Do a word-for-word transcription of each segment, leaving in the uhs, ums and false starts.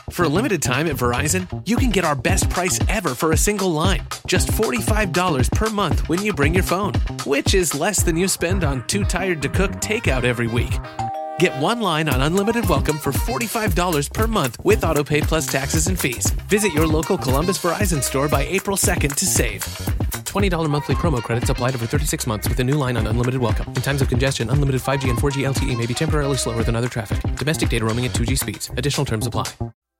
For a limited time at Verizon, you can get our best price ever for a single line. Just forty-five dollars per month when you bring your phone, which is less than you spend on Too Tired to Cook takeout every week. Get one line on Unlimited Welcome for forty-five dollars per month with AutoPay plus taxes and fees. Visit your local Columbus Verizon store by April second to save. twenty dollars monthly promo credits applied over thirty-six months with a new line on Unlimited Welcome. In times of congestion, unlimited five G and four G L T E may be temporarily slower than other traffic. Domestic data roaming at two G speeds. Additional terms apply.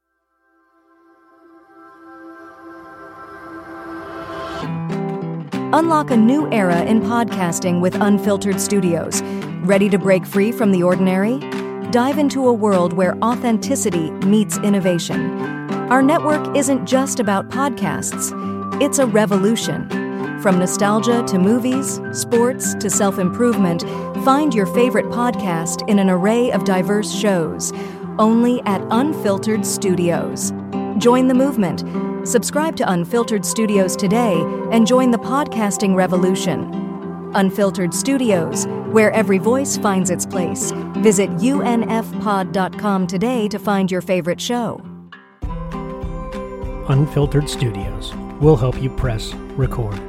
Unlock a new era in podcasting with Unfiltered Studios. Ready to break free from the ordinary? Dive into a world where authenticity meets innovation. Our network isn't just about podcasts. It's a revolution. From nostalgia to movies, sports to self-improvement, find your favorite podcast in an array of diverse shows, only at Unfiltered Studios. Join the movement. Subscribe to Unfiltered Studios today and join the podcasting revolution. Unfiltered Studios, where every voice finds its place. Visit U N F pod dot com today to find your favorite show. Unfiltered Studios will help you press record.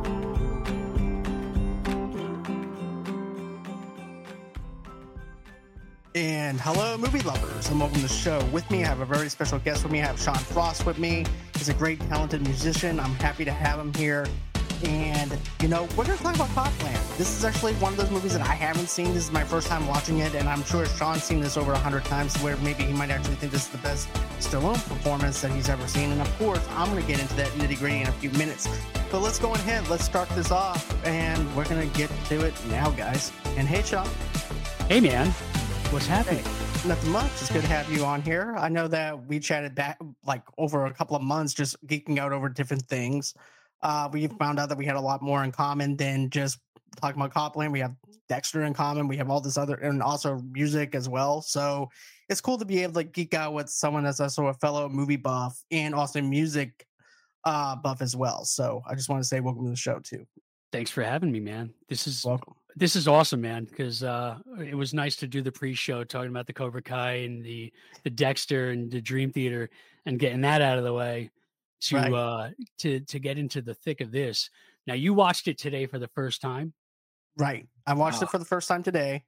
And hello, movie lovers, and welcome to the show. With me, I have a very special guest with me. I have Sean Frost with me. He's a great, talented musician. I'm happy to have him here. And, you know, we're going to talk about Copland. This is actually one of those movies that I haven't seen. This is my first time watching it, and I'm sure Sean's seen this over a hundred times, where maybe he might actually think this is the best Stallone performance that he's ever seen. And, of course, I'm going to get into that nitty-gritty in a few minutes. But let's go ahead. Let's start this off, and we're going to get to it now, guys. And hey, Sean. Hey, man. What's happening? Hey, nothing much. It's good to have you on here. I know that we chatted back like over a couple of months, just geeking out over different things. Uh, we found out that we had a lot more in common than just talking about Copland. We have Dexter in common. We have all this other, and also music as well. So it's cool to be able to geek out with someone that's also a fellow movie buff and also music uh, buff as well. So I just want to say welcome to the show too. Thanks for having me, man. This is welcome. This is awesome, man, because uh, it was nice to do the pre-show talking about the Cobra Kai and the the Dexter and the Dream Theater and getting that out of the way to right. uh, to to get into the thick of this. Now, you watched it today for the first time. Right. I watched oh. it for the first time today,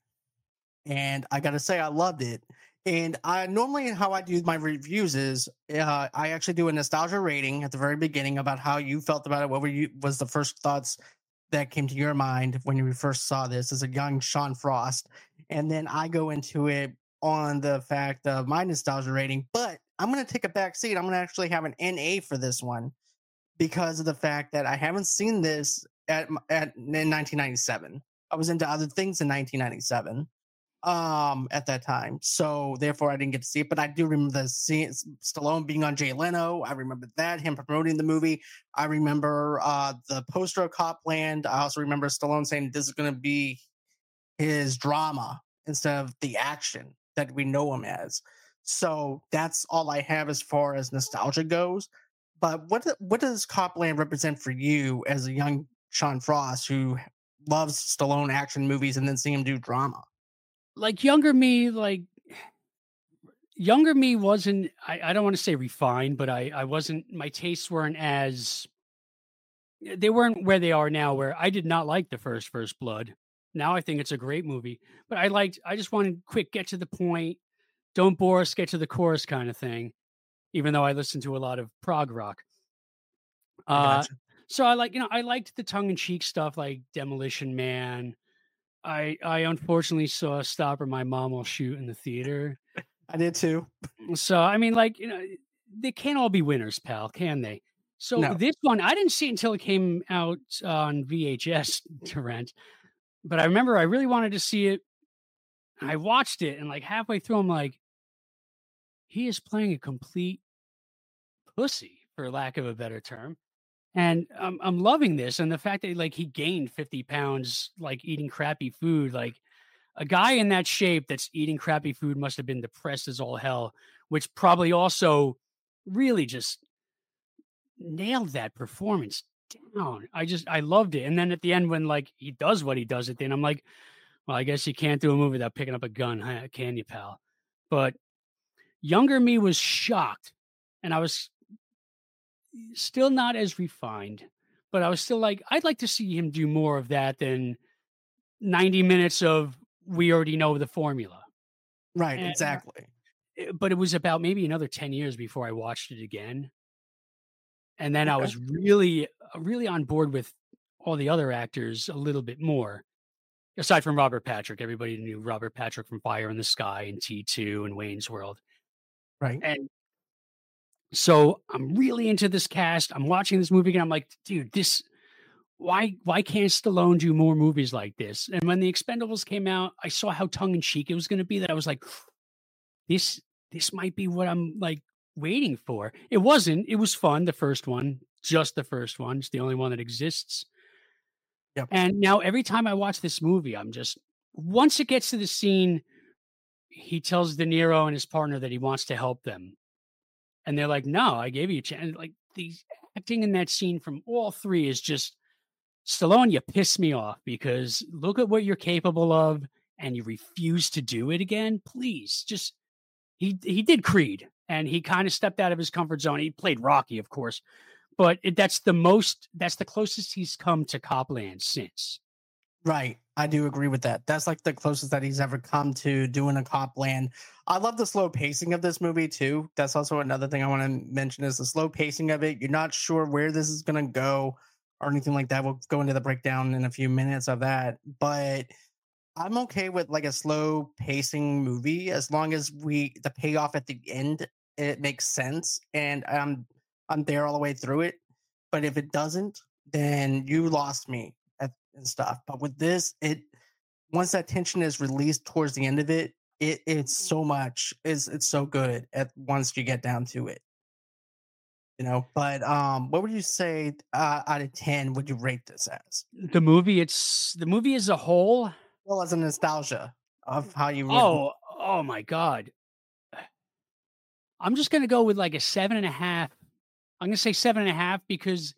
and I got to say I loved it. And I normally how I do my reviews is uh, I actually do a nostalgia rating at the very beginning about how you felt about it. What were you was the first thoughts that came to your mind when you first saw this as a young Sean Frost, and then I go into it on the fact of my nostalgia rating. But I'm going to take a back seat. I'm going to actually have an N A for this one because of the fact that I haven't seen this at at in nineteen ninety-seven. I was into other things in nineteen ninety-seven um at that time, so therefore I didn't get to see it. But I do remember the scene, Stallone being on Jay Leno. I remember that, him promoting the movie. I remember uh the poster of Copland. I also remember Stallone saying this is going to be his drama instead of the action that we know him as. So that's all I have as far as nostalgia goes. But what what does Copland represent for you as a young Sean Frost who loves Stallone action movies and then seeing him do drama? Like younger me, like younger me wasn't, I, I don't want to say refined, but I, I wasn't, my tastes weren't as, they weren't where they are now, where I did not like the first First Blood. Now I think it's a great movie, but I liked, I just wanted quick, get to the point, don't bore us, get to the chorus kind of thing, even though I listened to a lot of prog rock. Uh, Gotcha. So I like, you know, I liked the tongue-in-cheek stuff like Demolition Man. I I unfortunately saw Stop or My Mom Will Shoot in the theater. I did too. So, I mean, like, you know, they can't all be winners, pal, can they? So No. This one, I didn't see it until it came out on V H S to rent. But I remember I really wanted to see it. I watched it, and like halfway through, I'm like, he is playing a complete pussy, for lack of a better term. And I'm I'm loving this, and the fact that like he gained fifty pounds, like eating crappy food. Like a guy in that shape that's eating crappy food must have been depressed as all hell, which probably also really just nailed that performance down. I just I loved it. And then at the end, when like he does what he does at the end, I'm like, well, I guess you can't do a movie without picking up a gun, huh? Can you, pal? But younger me was shocked, and I was still not as refined, but I was still like, I'd like to see him do more of that than ninety minutes of we already know the formula. Right, And, exactly. uh, But it was about maybe another ten years before I watched it again. And then I Okay. was really, uh, really on board with all the other actors a little bit more. Aside from Robert Patrick, everybody knew Robert Patrick from Fire in the Sky and T two and Wayne's World. Right. And so I'm really into this cast. I'm watching this movie and I'm like, dude, this why why can't Stallone do more movies like this? And when the Expendables came out, I saw how tongue in cheek it was going to be. That I was like, this this might be what I'm like waiting for. It wasn't. It was fun. The first one, just the first one. It's the only one that exists. Yep. And now every time I watch this movie, I'm just once it gets to the scene, he tells De Niro and his partner that he wants to help them. And they're like, no, I gave you a chance. Like the acting in that scene from all three is just Stallone, you piss me off because look at what you're capable of and you refuse to do it again. Please just he he did Creed and he kind of stepped out of his comfort zone. He played Rocky, of course, but it, that's the most that's the closest he's come to Copland since. Right. I do agree with that. That's like the closest that he's ever come to doing a Copland. I love the slow pacing of this movie too. That's also another thing I want to mention is the slow pacing of it. You're not sure where this is going to go or anything like that. We'll go into the breakdown in a few minutes of that. But I'm okay with like a slow pacing movie as long as we the payoff at the end it makes sense and I'm I'm there all the way through it. But if it doesn't, then you lost me. And stuff, but with this, it once that tension is released towards the end of it, it it's so much is it's so good at once you get down to it, you know. But um, what would you say uh, out of ten would you rate this as? The movie, it's the movie as a whole. Well, as a nostalgia of how you. Oh, oh my God! I'm just gonna go with like a seven and a half. I'm gonna say seven and a half because.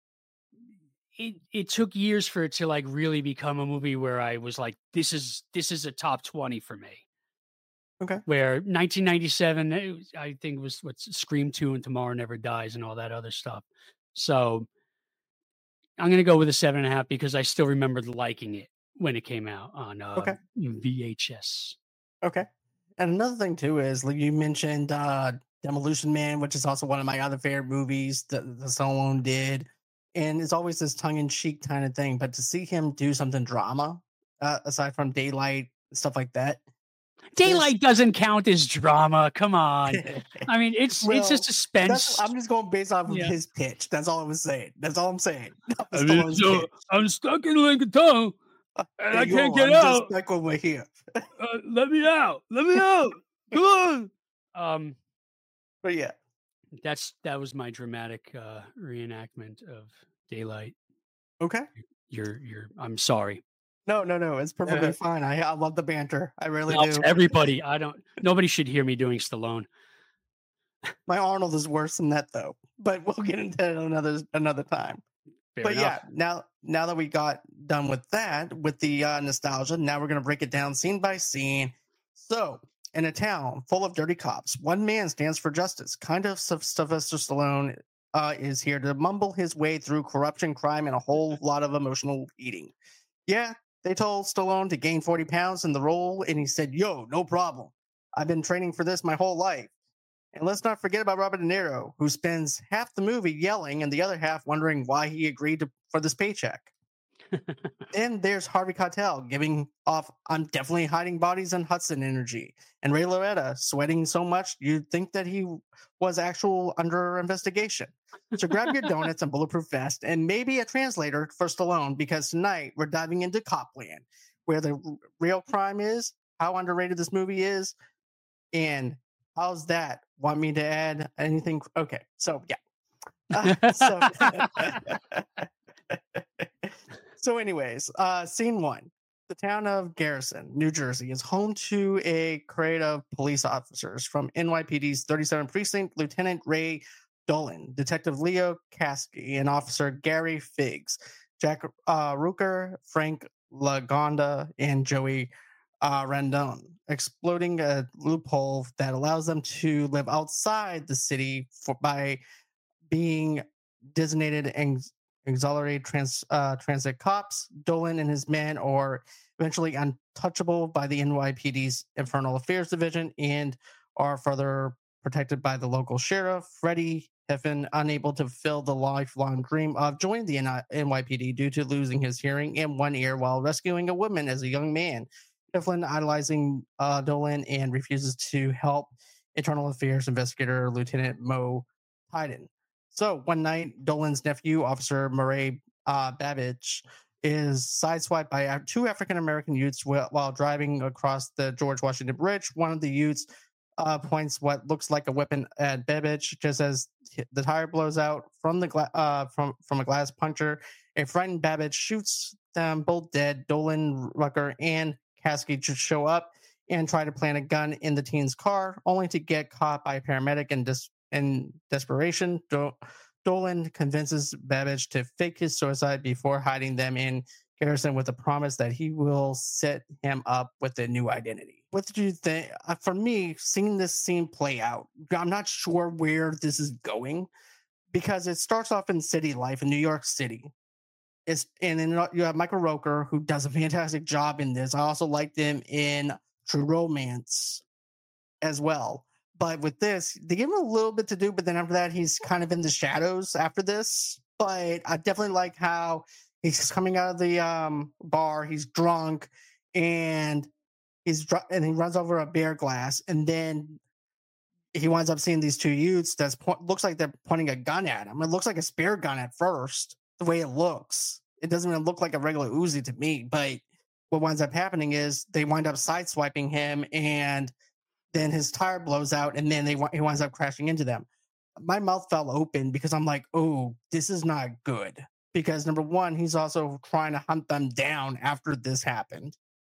It it took years for it to like really become a movie where I was like, this is this is a top twenty for me. Okay. Where nineteen ninety-seven, it was, I think was what's Scream two and Tomorrow Never Dies and all that other stuff. So I'm gonna go with a seven and a half because I still remember liking it when it came out on uh, okay. V H S. Okay. And another thing too is like you mentioned uh, Demolition Man, which is also one of my other favorite movies that the Stallone did. And it's always this tongue-in-cheek kind of thing. But to see him do something drama, uh, aside from Daylight, stuff like that. Daylight doesn't count as drama. Come on. I mean, it's well, it's a suspense. I'm just going based off of yeah. his pitch. That's all I was saying. That's all I'm saying. I mean, so I'm stuck in Lincoln Town, and hey, I can't yo, get I'm out. Just like over here. uh, let me out. Let me out. Come on. Um, but yeah. That's that was my dramatic uh, reenactment of Daylight. Okay. You're you're. I'm sorry. No, no, no. It's perfectly uh, fine. I I love the banter. I really well, do. Everybody. I don't. Nobody should hear me doing Stallone. My Arnold is worse than that though. But we'll get into that another another time. Fair but enough. yeah, now now that we got done with that, with the uh, nostalgia, now we're gonna break it down scene by scene. So. In a town full of dirty cops, one man stands for justice. Kind of Sylvester Stallone uh, is here to mumble his way through corruption, crime, and a whole lot of emotional eating. Yeah, they told Stallone to gain forty pounds in the role, and he said, yo, no problem. I've been training for this my whole life. And let's not forget about Robert De Niro, who spends half the movie yelling and the other half wondering why he agreed to, for this paycheck. Then there's Harvey Keitel giving off I'm definitely hiding bodies and Hudson energy. And Ray Liotta sweating so much you'd think that he was actual under investigation. So grab your donuts and bulletproof vest and maybe a translator for Stallone because tonight we're diving into Copland, where the real crime is, how underrated this movie is, and how's that? Want me to add anything? Okay, so yeah. Uh, so So anyways, uh, scene one. The town of Garrison, New Jersey, is home to a crowd of police officers from N Y P D's thirty-seventh Precinct, Lieutenant Ray Dolan, Detective Leo Kasky, and Officer Gary Figgs, Jack uh, Rucker, Frank Lagonda, and Joey uh, Rendon, exploiting a loophole that allows them to live outside the city for, by being designated and auxiliary trans, uh, transit cops. Dolan and his men are eventually untouchable by the N Y P D's Internal Affairs Division and are further protected by the local sheriff. Freddie have been unable to fulfill the lifelong dream of joining the N Y P D due to losing his hearing in one ear while rescuing a woman as a young man. Heflin idolizing uh, Dolan and refuses to help Internal Affairs investigator Lieutenant Mo Tyden. So one night, Dolan's nephew, Officer Murray uh, Babbage, is sideswiped by two African-American youths while driving across the George Washington Bridge. One of the youths uh, points what looks like a weapon at Babbage just as the tire blows out from the gla- uh, from, from a glass puncture. A frightened Babbage shoots them both dead. Dolan, Rucker, and Kasky just show up and try to plant a gun in the teen's car, only to get caught by a paramedic in, dis- in desperation. Do- Dolan convinces Babbage to fake his suicide before hiding them in Garrison with a promise that he will set him up with a new identity. What did you think? Uh, for me, seeing this scene play out, I'm not sure where this is going because it starts off in city life in New York City. It's, and then you have Michael Rooker, who does a fantastic job in this. I also liked him in True Romance as well. But with this, they give him a little bit to do, but then after that, he's kind of in the shadows after this. But I definitely like how he's coming out of the um, bar, he's drunk, and he's dr- and he runs over a beer glass, and then he winds up seeing these two youths that po- looks like they're pointing a gun at him. It looks like a spear gun at first, the way it looks. It doesn't even look like a regular Uzi to me, but what winds up happening is they wind up sideswiping him, and then his tire blows out, and then they he winds up crashing into them. My mouth fell open because I'm like, oh, this is not good. Because number one, he's also trying to hunt them down after this happened,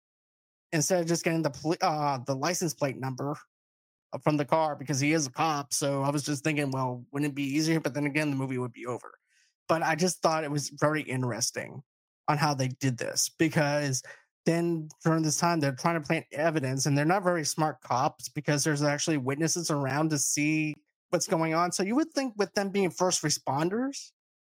instead of just getting the pl- uh, the license plate number from the car, because he is a cop. So I was just thinking, well, wouldn't it be easier? But then again, the movie would be over. But I just thought it was very interesting on how they did this, because then during this time, they're trying to plant evidence, and they're not very smart cops because there's actually witnesses around to see what's going on. So you would think with them being first responders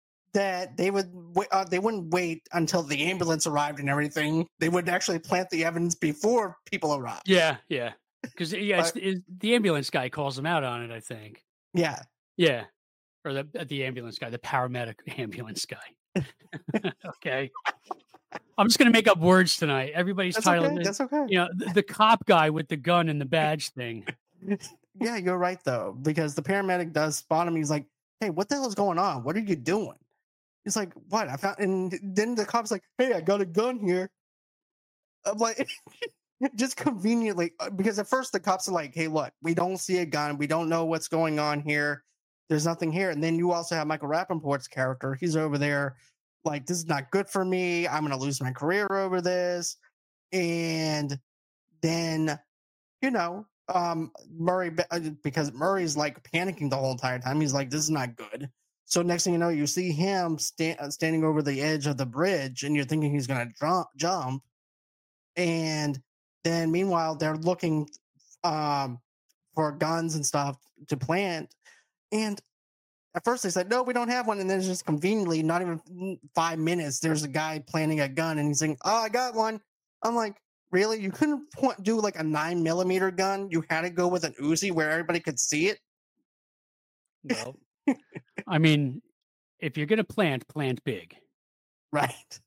that they would uh, they wouldn't wait until the ambulance arrived and everything. They would actually plant the evidence before people arrive. Yeah, yeah. Because yeah, but, it's, it's, the ambulance guy calls them out on it, I think. Yeah. Yeah. Or the the ambulance guy, the paramedic ambulance guy. Okay. I'm just gonna make up words tonight. Everybody's That's title. okay. Is, That's okay. You know, the, the cop guy with the gun and the badge thing. Yeah, you're right though, because the paramedic does spot him. He's like, "Hey, what the hell is going on? What are you doing?" He's like, "What? I found." And then the cop's like, "Hey, I got a gun here." I'm like, just conveniently, because at first the cops are like, "Hey, look, we don't see a gun. We don't know what's going on here. There's nothing here." And then you also have Michael Rappaport's character. He's over there like, "This is not good for me. I'm going to lose my career over this." And then, you know, um, Murray, because Murray's like panicking the whole entire time. He's like, "This is not good." So next thing you know, you see him sta- standing over the edge of the bridge, and you're thinking he's going to jump, jump. And then meanwhile, they're looking um, for guns and stuff to plant. And at first they said, "No, we don't have one." And then just conveniently, not even five minutes, there's a guy planting a gun, and he's saying, "Oh, I got one." I'm like, really? You couldn't point, do like a nine millimeter gun? You had to go with an Uzi where everybody could see it? Well, I mean, if you're gonna plant, plant big. Right.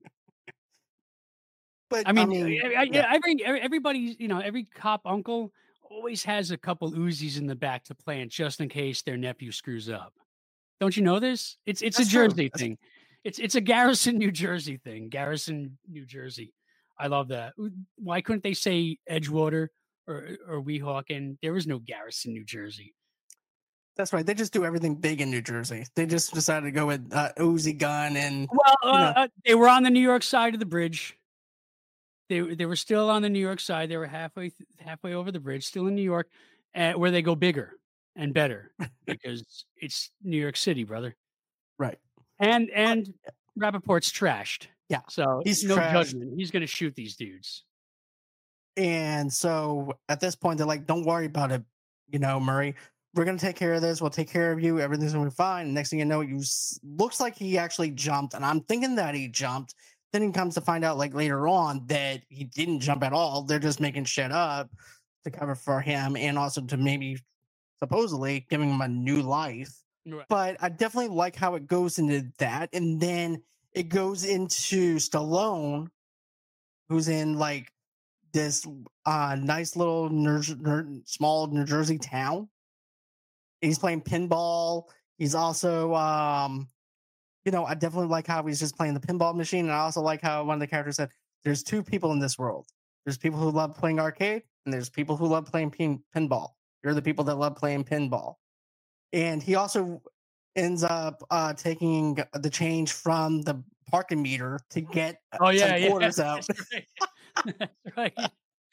But I mean, I mean I, I, yeah. every everybody, you know, every cop uncle always has a couple Uzis in the back to plant just in case their nephew screws up. Don't you know this? It's it's That's a true. Jersey That's- thing. It's it's a Garrison, New Jersey thing. Garrison, New Jersey. I love that. Why couldn't they say Edgewater or or Weehawken? There was no Garrison, New Jersey. That's right. They just do everything big in New Jersey. They just decided to go with uh, Uzi gun and Well, uh, you know. uh, they were on the New York side of the bridge. They they were still on the New York side. They were halfway th- halfway over the bridge, still in New York, uh, where they go bigger and better because it's New York City, brother. Right. And and Rappaport's trashed. Yeah, So he's no trashed. judgment. He's going to shoot these dudes. And so at this point, they're like, don't worry about it, you know, Murray. We're going to take care of this. We'll take care of you. Everything's going to be fine. And next thing you know, you s- looks like he actually jumped. And I'm thinking that he jumped. Then he comes to find out, like, later on that he didn't jump at all. They're just making shit up to cover for him and also to maybe supposedly giving him a new life. Right. But I definitely like how it goes into that. And then it goes into Stallone, who's in like this uh, nice little Ner- Ner- small New Jersey town. He's playing pinball. He's also, um, you know, I definitely like how he's just playing the pinball machine. And I also like how one of the characters said, there's two people in this world. There's people who love playing arcade, and there's people who love playing pin- pinball. You're the people that love playing pinball. And he also ends up uh, taking the change from the parking meter to get Oh yeah, some yeah. quarters out. That's right. That's right.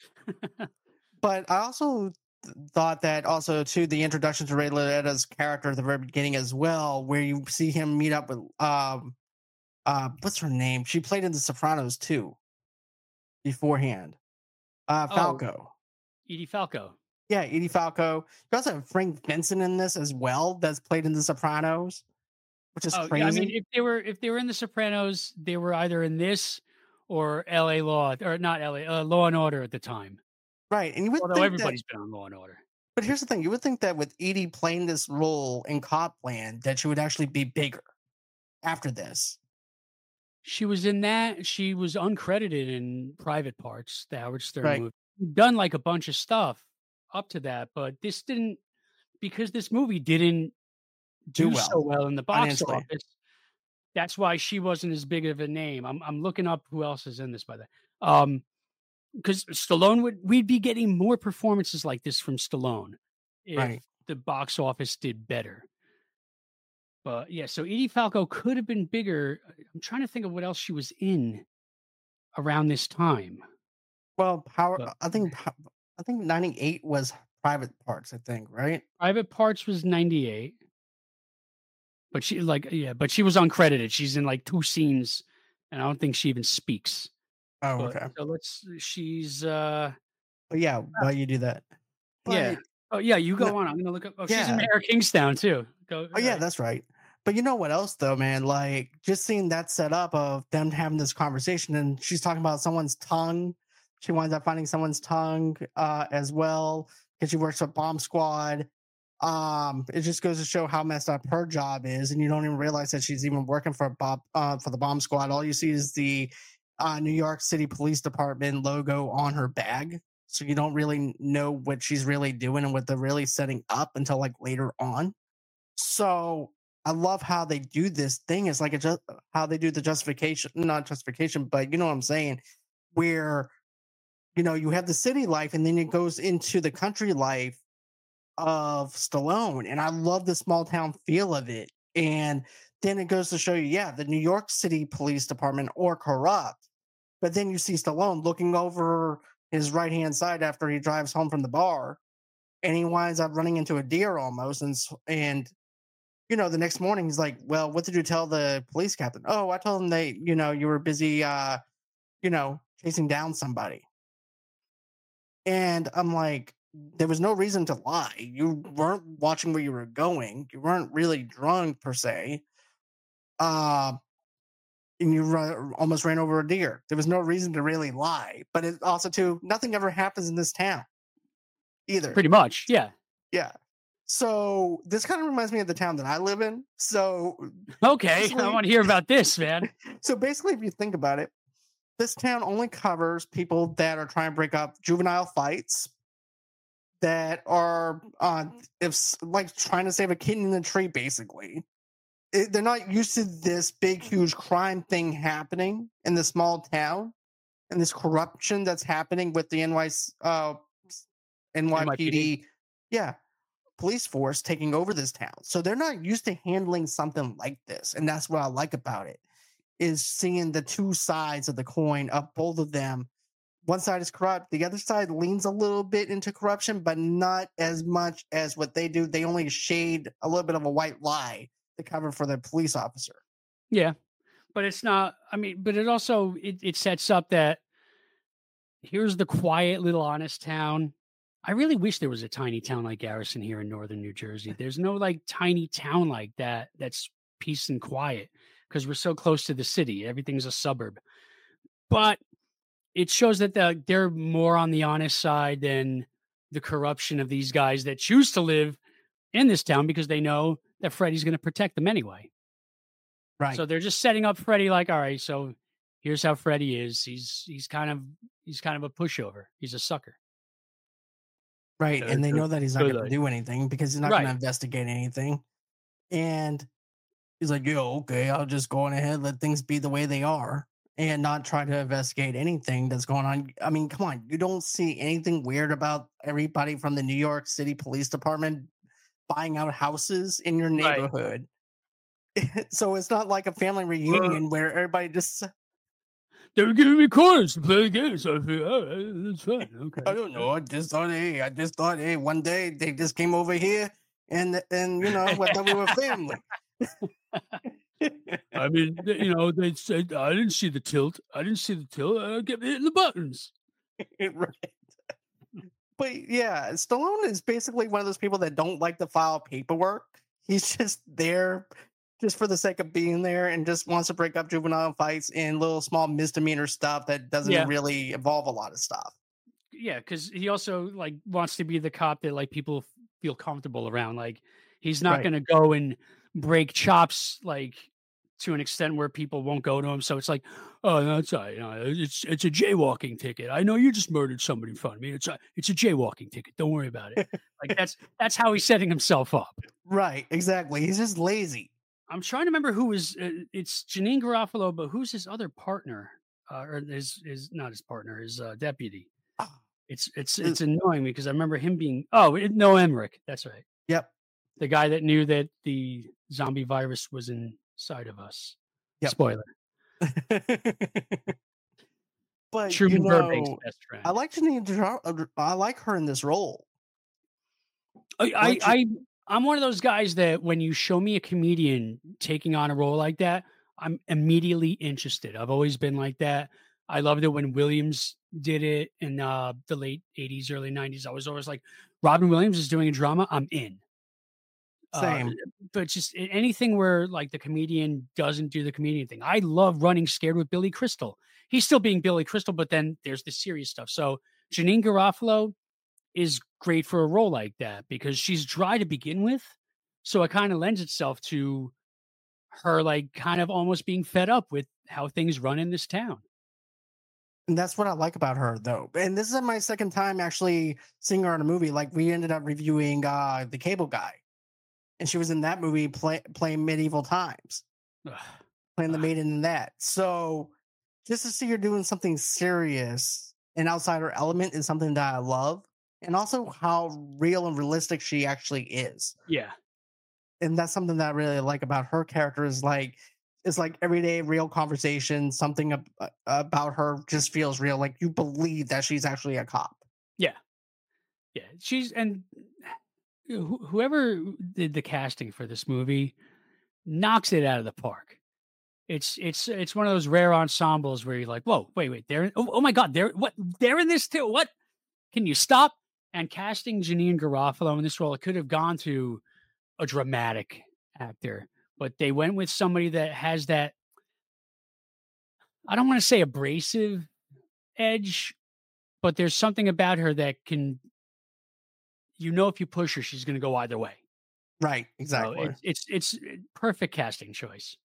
But I also th- thought that also too the introduction to Ray Liotta's character at the very beginning as well, where you see him meet up with um uh what's her name? She played in The Sopranos too beforehand. Uh Oh. Falco. Edie Falco. Yeah, Edie Falco. You also have Frank Vincent in this as well, that's played in The Sopranos, which is Oh, crazy. yeah, I mean, if they were if they were in The Sopranos, they were either in this or L A Law, or not L A, uh, Law and Order at the time. Right, and you would Although think everybody's that, been on Law and Order. but here's the thing: you would think that with Edie playing this role in Copland, that she would actually be bigger after this. She was in that. She was uncredited in Private Parts, the Howard Stern Right. movie. Done like a bunch of stuff up to that, but this didn't, because this movie didn't Do do well, so well in the box financially. office. That's why she wasn't as big of a name. I'm I'm looking up who else is in this by the um because Stallone would we'd be getting more performances like this from Stallone if Right. the box office did better. But yeah, so Edie Falco could have been bigger. I'm trying to think of what else she was in around this time. Well, Power. But I think Pow- I think ninety-eight was Private Parts. I think right. Private Parts was ninety-eight. But she like yeah, but she was uncredited. She's in like two scenes, and I don't think she even speaks. Oh, But okay. so let's she's uh But yeah, why you do that? yeah. But Oh yeah, you go no, on. I'm gonna look up. Oh, she's in yeah. Mayor of Kingstown too. Go. Oh yeah, uh, that's right. But you know what else though, man? Like just seeing that set up of them having this conversation, and she's talking about someone's tongue. She winds up finding someone's tongue uh, as well because she works for Bomb Squad. Um, it just goes to show how messed up her job is, and you don't even realize that she's even working for Bob uh, for the Bomb Squad. All you see is the uh, New York City Police Department logo on her bag, so you don't really know what she's really doing and what they're really setting up until like later on. So I love how they do this thing. It's like a just how they do the justification, not justification, but you know what I'm saying, where you know you have the city life and then it goes into the country life of Stallone, and I love the small town feel of it. And then it goes to show you, yeah, the New York City Police Department are corrupt, but then you see Stallone looking over his right hand side after he drives home from the bar, and he winds up running into a deer almost, and s- and you know the next morning he's like, well, what did you tell the police captain? Oh, I told him they, you know, you were busy, uh, you know, chasing down somebody. And I'm like, there was no reason to lie. You weren't watching where you were going. You weren't really drunk per se. Uh, and you ru- almost ran over a deer. There was no reason to really lie. But it also, too, nothing ever happens in this town either. pretty much. Yeah. Yeah. So this kind of reminds me of the town that I live in. So, Okay. I basically, want to hear about this, man. so basically, if you think about it, this town only covers people that are trying to break up juvenile fights, that are uh if s- like trying to save a kitten in the tree basically. It, they're not used to this big huge crime thing happening in the small town and this corruption that's happening with the N Y C, uh N Y P D, yeah, police force taking over this town. So they're not used to handling something like this, and that's what I like about it, is seeing the two sides of the coin of both of them. One side is corrupt. The other side leans a little bit into corruption, but not as much as what they do. They only shade a little bit of a white lie to cover for the police officer. Yeah. But it's not, I mean, but it also, it, it sets up that here's the quiet little honest town. I really wish there was a tiny town like Garrison here in northern New Jersey. There's no like tiny town like that that's peace and quiet because we're so close to the city. Everything's a suburb. But it shows that the, they're more on the honest side than the corruption of these guys that choose to live in this town because they know that Freddy's going to protect them anyway. Right. So they're just setting up Freddy like, all right, so here's how Freddy is. He's he's kind of he's kind of a pushover. He's a sucker. Right. So and they good- know that he's not good going to luck. do anything because he's not Right. going to investigate anything. And he's like, yeah, okay, I'll just go on ahead, let things be the way they are and not try to investigate anything that's going on. I mean, come on, you don't see anything weird about everybody from the New York City Police Department buying out houses in your Right. neighborhood. So it's not like a family reunion where everybody just, They were giving me coins to play games. So I figured, all right, that's fine. Okay. I don't know, I just thought, hey, I just thought, hey, one day they just came over here and, and you know, I thought we were family. I mean, th- you know, they said I didn't see the tilt. I didn't see the tilt. I kept hitting the buttons. Right. But yeah, Stallone is basically one of those people that don't like to file paperwork. He's just there just for the sake of being there and just wants to break up juvenile fights and little small misdemeanor stuff that doesn't Yeah. really involve a lot of stuff. Yeah, because he also like wants to be the cop that like people f- feel comfortable around. Like he's not Right. going to go and break chops like to an extent where people won't go to him. So it's like, oh, no, it's all right. You know, it's it's a jaywalking ticket. I know you just murdered somebody in front of me. It's a it's a jaywalking ticket. Don't worry about it. Like that's that's how he's setting himself up. Right, exactly. He's just lazy. I'm trying to remember who was. Uh, it's Janine Garofalo, but who's his other partner? Uh, or his his not his partner, his uh, deputy. Ah, It's it's Is- it's annoying me because I remember him being. Oh, it, no, Emmerich. That's right. Yep. The guy that knew that the zombie virus was inside of us. Yep. Spoiler. But Truman you Burbank's know, best friend. I like Janine. Dra- I like her in this role. I, I, like I, I'm one of those guys that when you show me a comedian taking on a role like that, I'm immediately interested. I've always been like that. I loved it when Williams did it in uh, the late eighties, early nineties. I was always like, Robin Williams is doing a drama, I'm in. Uh, Same. but just a- anything where like the comedian doesn't do the comedian thing. I love Running Scared with Billy Crystal. He's still being Billy Crystal, but then there's the serious stuff. So Janine Garofalo is great for a role like that because she's dry to begin with. So it kind of lends itself to her like kind of almost being fed up with how things run in this town. And that's what I like about her, though. And this is my second time actually seeing her in a movie. Like, we ended up reviewing uh, The Cable Guy. And she was in that movie play, playing Medieval Times, Ugh. playing the maiden in that. So just to see her doing something serious and outside her element is something that I love. And also how real and realistic she actually is. Yeah. And that's something that I really like about her character is like, it's like everyday real conversation. Something ab- uh, about her just feels real. Like you believe that she's actually a cop. Yeah. Yeah. She's, and wh- whoever did the casting for this movie knocks it out of the park. It's, it's, it's one of those rare ensembles where you're like, whoa, wait, wait, they're, oh, oh my God, they're, what, they're in this too. What? Can you stop? And casting Janine Garofalo in this role, it could have gone to a dramatic actor, but they went with somebody that has that, I don't want to say abrasive edge, but there's something about her that can, you know, if you push her, she's going to go either way. Right. So Exactly. it's, it's, it's perfect casting choice.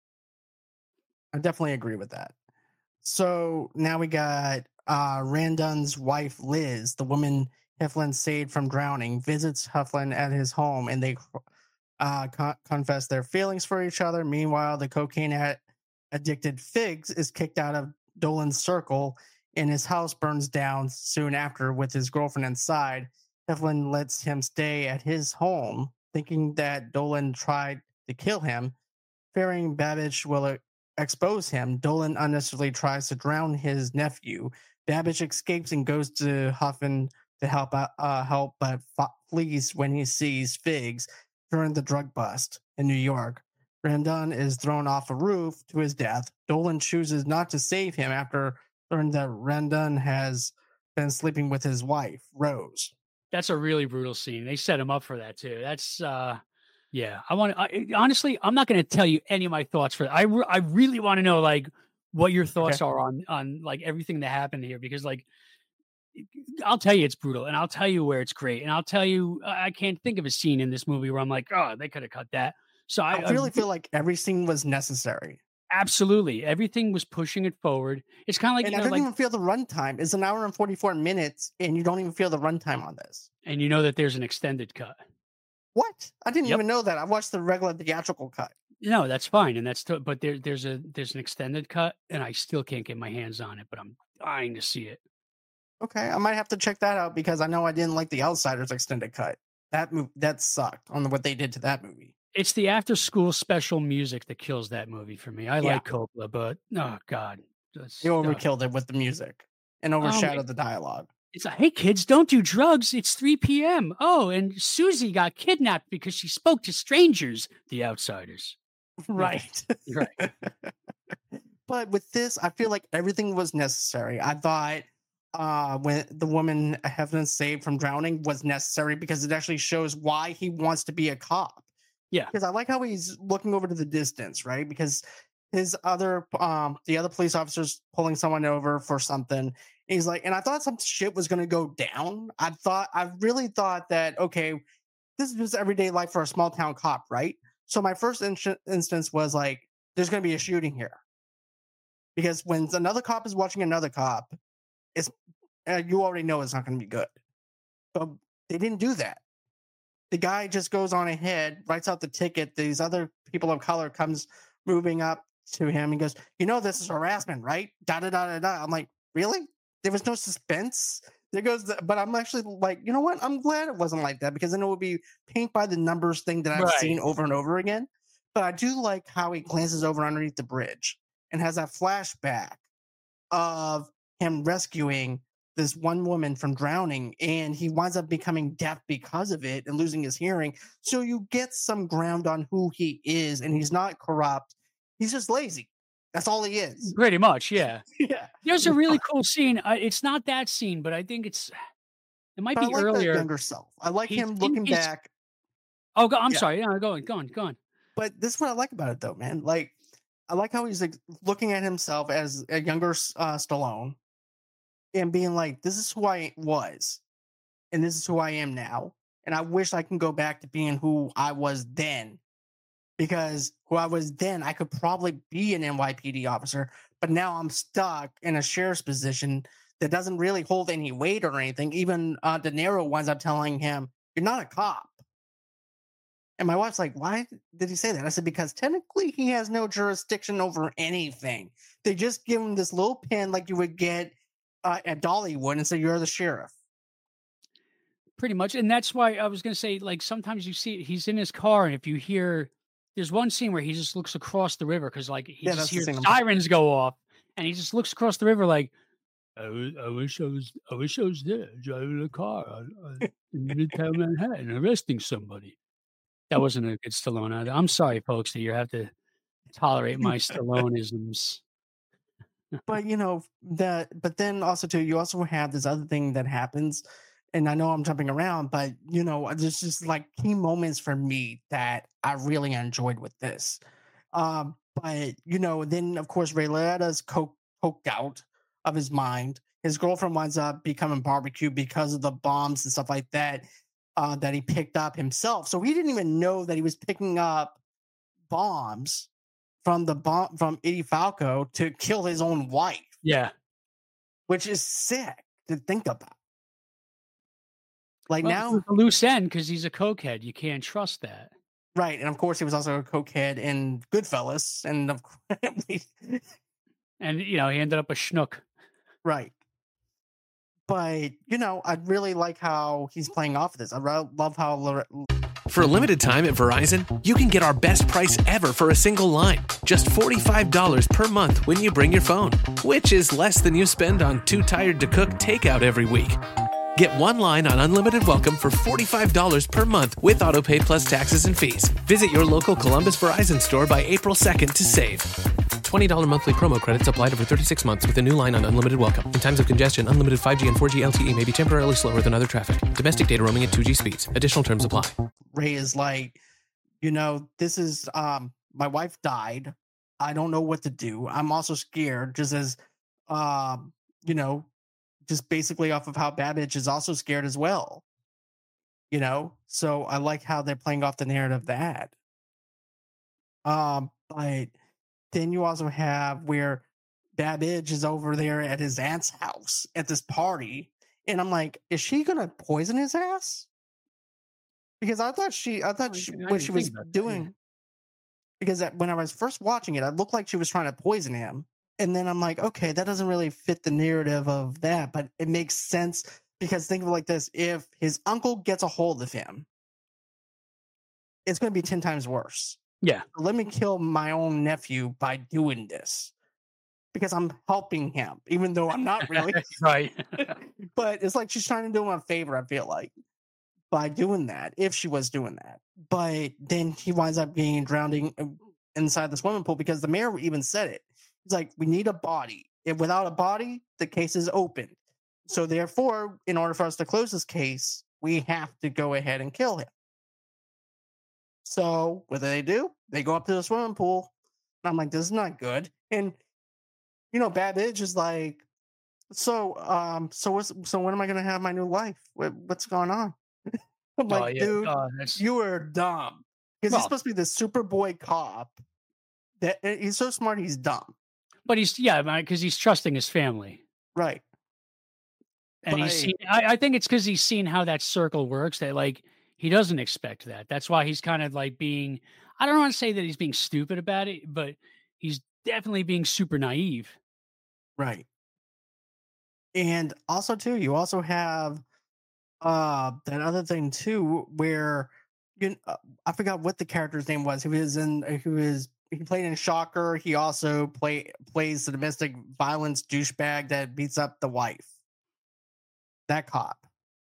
I definitely agree with that. So now we got uh, Randun's wife, Liz, the woman Heflin saved from drowning, visits Heflin at his home and they uh, con- confess their feelings for each other. Meanwhile, the cocaine ad- addicted Figs is kicked out of Dolan's circle and his house burns down soon after with his girlfriend inside. Heflin lets him stay at his home, thinking that Dolan tried to kill him. Fearing Babbage will uh, expose him, Dolan unnecessarily tries to drown his nephew. Babbage escapes and goes to Huffin to help out, uh, help, but f- flees when he sees Figs during the drug bust in New York. Randun is thrown off a roof to his death. Dolan chooses not to save him after learning that Randun has been sleeping with his wife, Rose. That's a really brutal scene. They set him up for that too. That's uh yeah. I want to honestly, I'm not going to tell you any of my thoughts for that. I re- I really want to know like what your thoughts okay. are on on like everything that happened here, because like I'll tell you it's brutal, and I'll tell you where it's great, and I'll tell you I can't think of a scene in this movie where I'm like, oh, they could have cut that. So I, I really I, feel like every scene was necessary. Absolutely, everything was pushing it forward. It's kind of like, and you I know, don't like, even feel the runtime. It's an hour and forty-four minutes, and you don't even feel the runtime on this. And you know that there's an extended cut. What? I didn't Yep. even know that. I watched the regular theatrical cut. No, that's fine, and that's t- but there, there's a there's an extended cut, and I still can't get my hands on it, but I'm dying to see it. Okay, I might have to check that out because I know I didn't like the Outsiders extended cut. That move that sucked on what they did to that movie. It's the after school special music that kills that movie for me. I Yeah. like Coppola, but oh god, They overkilled it with the music and overshadowed Um, the dialogue. It's like, hey kids, don't do drugs. It's three p.m. Oh, and Susie got kidnapped because she spoke to strangers, the Outsiders. Right. Right. But with this, I feel like everything was necessary. I thought uh, when the woman Heflin saved from drowning was necessary because it actually shows why he wants to be a cop. Yeah. Because I like how he's looking over to the distance, right? Because his other, um, the other police officers pulling someone over for something. He's like, and I thought some shit was going to go down. I thought, I really thought that, okay, this is just everyday life for a small town cop, right? So my first in- instance was like, there's going to be a shooting here. Because when another cop is watching another cop, it's uh, you already know it's not going to be good. But they didn't do that. The guy just goes on ahead, writes out the ticket. These other people of color comes moving up to him and goes, you know, this is harassment, right? Da da da da da. I'm like, really? There was no suspense. There goes, the, but I'm actually like, you know what? I'm glad it wasn't like that because then it would be paint by the numbers thing that I've Right. seen over and over again. But I do like how he glances over underneath the bridge and has that flashback of him rescuing this one woman from drowning, and he winds up becoming deaf because of it and losing his hearing. So you get some ground on who he is, and he's not corrupt. He's just lazy. That's all he is. Pretty much, yeah. Yeah. There's a really cool scene. Uh, it's not that scene, but I think it's it might But be I like earlier. that younger self. I like He's- him looking he's- back. Oh, go, I'm Yeah. sorry. Yeah, go on, go on, go on. But this is what I like about it, though, man. Like, I like how he's like looking at himself as a younger uh, Stallone and being like, "This is who I was, and this is who I am now." And I wish I can go back to being who I was then, because who I was then, I could probably be an N Y P D officer, but now I'm stuck in a sheriff's position that doesn't really hold any weight or anything. Even uh, De Niro winds up telling him, "You're not a cop." And my wife's like, why did he say that? I said, because technically he has no jurisdiction over anything. They just give him this little pin like you would get uh, at Dollywood and say, you're the sheriff. Pretty much. And that's why I was going to say, like, sometimes you see he's in his car, and if you hear, there's one scene where he just looks across the river because, like, he Yeah, just that's the hears scene I'm- sirens go off, and he just looks across the river like, I, w- I wish I was, I wish I was there driving a car on, on, in Midtown Manhattan arresting somebody. That wasn't a good Stallone either. I'm sorry, folks, that you have to tolerate my Stalloneisms. But, you know, that, but then also, too, you also have this other thing that happens. And I know I'm jumping around, but, you know, there's just like key moments for me that I really enjoyed with this. Um, but, you know, then, of course, Ray Liotta's coke, coked out of his mind. His girlfriend winds up becoming barbecue because of the bombs and stuff like that. Uh, that he picked up himself. So he didn't even know that he was picking up bombs from the bomb from Edie Falco to kill his own wife, Yeah. which is sick to think about. Like Well, now, it's a loose end because he's a cokehead. You can't trust that. right? And of course, he was also a cokehead in Goodfellas, and of course, And, you know, he ended up a schnook. right. But you know, I really like how he's playing off of this. I re- love how. Lore- For a limited time at Verizon, you can get our best price ever for a single line. Just forty-five dollars per month when you bring your phone, which is less than you spend on Too Tired to Cook takeout every week. Get one line on Unlimited Welcome for forty-five dollars per month with AutoPay plus taxes and fees. Visit your local Columbus Verizon store by April second to save. twenty dollars monthly promo credits applied over thirty-six months with a new line on unlimited welcome. In times of congestion, unlimited five G and four G L T E may be temporarily slower than other traffic. Domestic data roaming at two G speeds. Additional terms apply. Ray is like, you know, this is, um, my wife died. I don't know what to do. I'm also scared, just as, um, you know, just basically off of how Babbage is also scared as well. You know, so I like how they're playing off the narrative of that. Um, but then you also have where Babbage is over there at his aunt's house at this party, and I'm like, is she gonna poison his ass? Because I thought she, I thought she, what she was doing. That. Because that, when I was first watching it, it looked like she was trying to poison him, and then I'm like, okay, that doesn't really fit the narrative of that, but it makes sense because think of it like this: if his uncle gets a hold of him, it's going to be ten times worse. Yeah. Let me kill my own nephew by doing this because I'm helping him, even though I'm not really. Right. But it's like she's trying to do him a favor, I feel like, by doing that, if she was doing that. But then he winds up being drowning inside the swimming pool because the mayor even said it. He's like, we need a body. If without a body, the case is open. So therefore, in order for us to close this case, we have to go ahead and kill him. So what do they do? They go up to the swimming pool. And I'm like, this is not good. And, you know, Babbage is like, so, um, so what's, so when am I going to have my new life? What, what's going on? I'm like, oh, yeah. dude, oh, you are dumb. Because well, he's supposed to be the Superboy cop. That he's so smart, he's dumb. But he's, yeah, because he's trusting his family. Right. And but he's seen, I, I think it's because he's seen how that circle works that, like, he doesn't expect that. That's why he's kind of like being, I don't want to say that he's being stupid about it, but he's definitely being super naive. Right. And also, too, you also have uh, that other thing, too, where you, uh, I forgot what the character's name was. He was in, he was, he played in Shocker. He also play, plays the domestic violence douchebag that beats up the wife. That cop.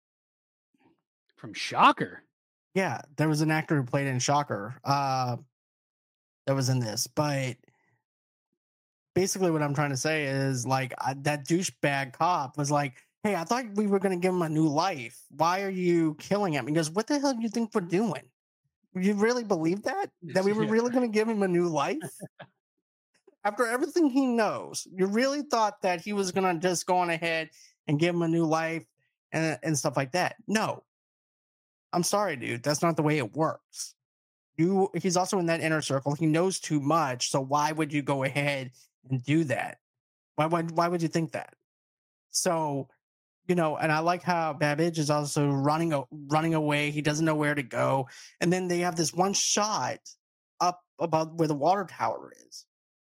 From Shocker? Yeah, there was an actor who played in Shocker uh, that was in this. But basically what I'm trying to say is, like, I, that douchebag cop was like, hey, I thought we were going to give him a new life. Why are you killing him? He goes, what the hell do you think we're doing? You really believe that? That we were yeah. really going to give him a new life? After everything he knows, you really thought that he was going to just go on ahead and give him a new life and, and stuff like that? No. I'm sorry, dude. That's not the way it works. You, he's also in that inner circle. He knows too much. So why would you go ahead and do that? Why would, why would you think that? So, you know, and I like how Babbage is also running, running away. He doesn't know where to go. And then they have this one shot up above where the water tower is.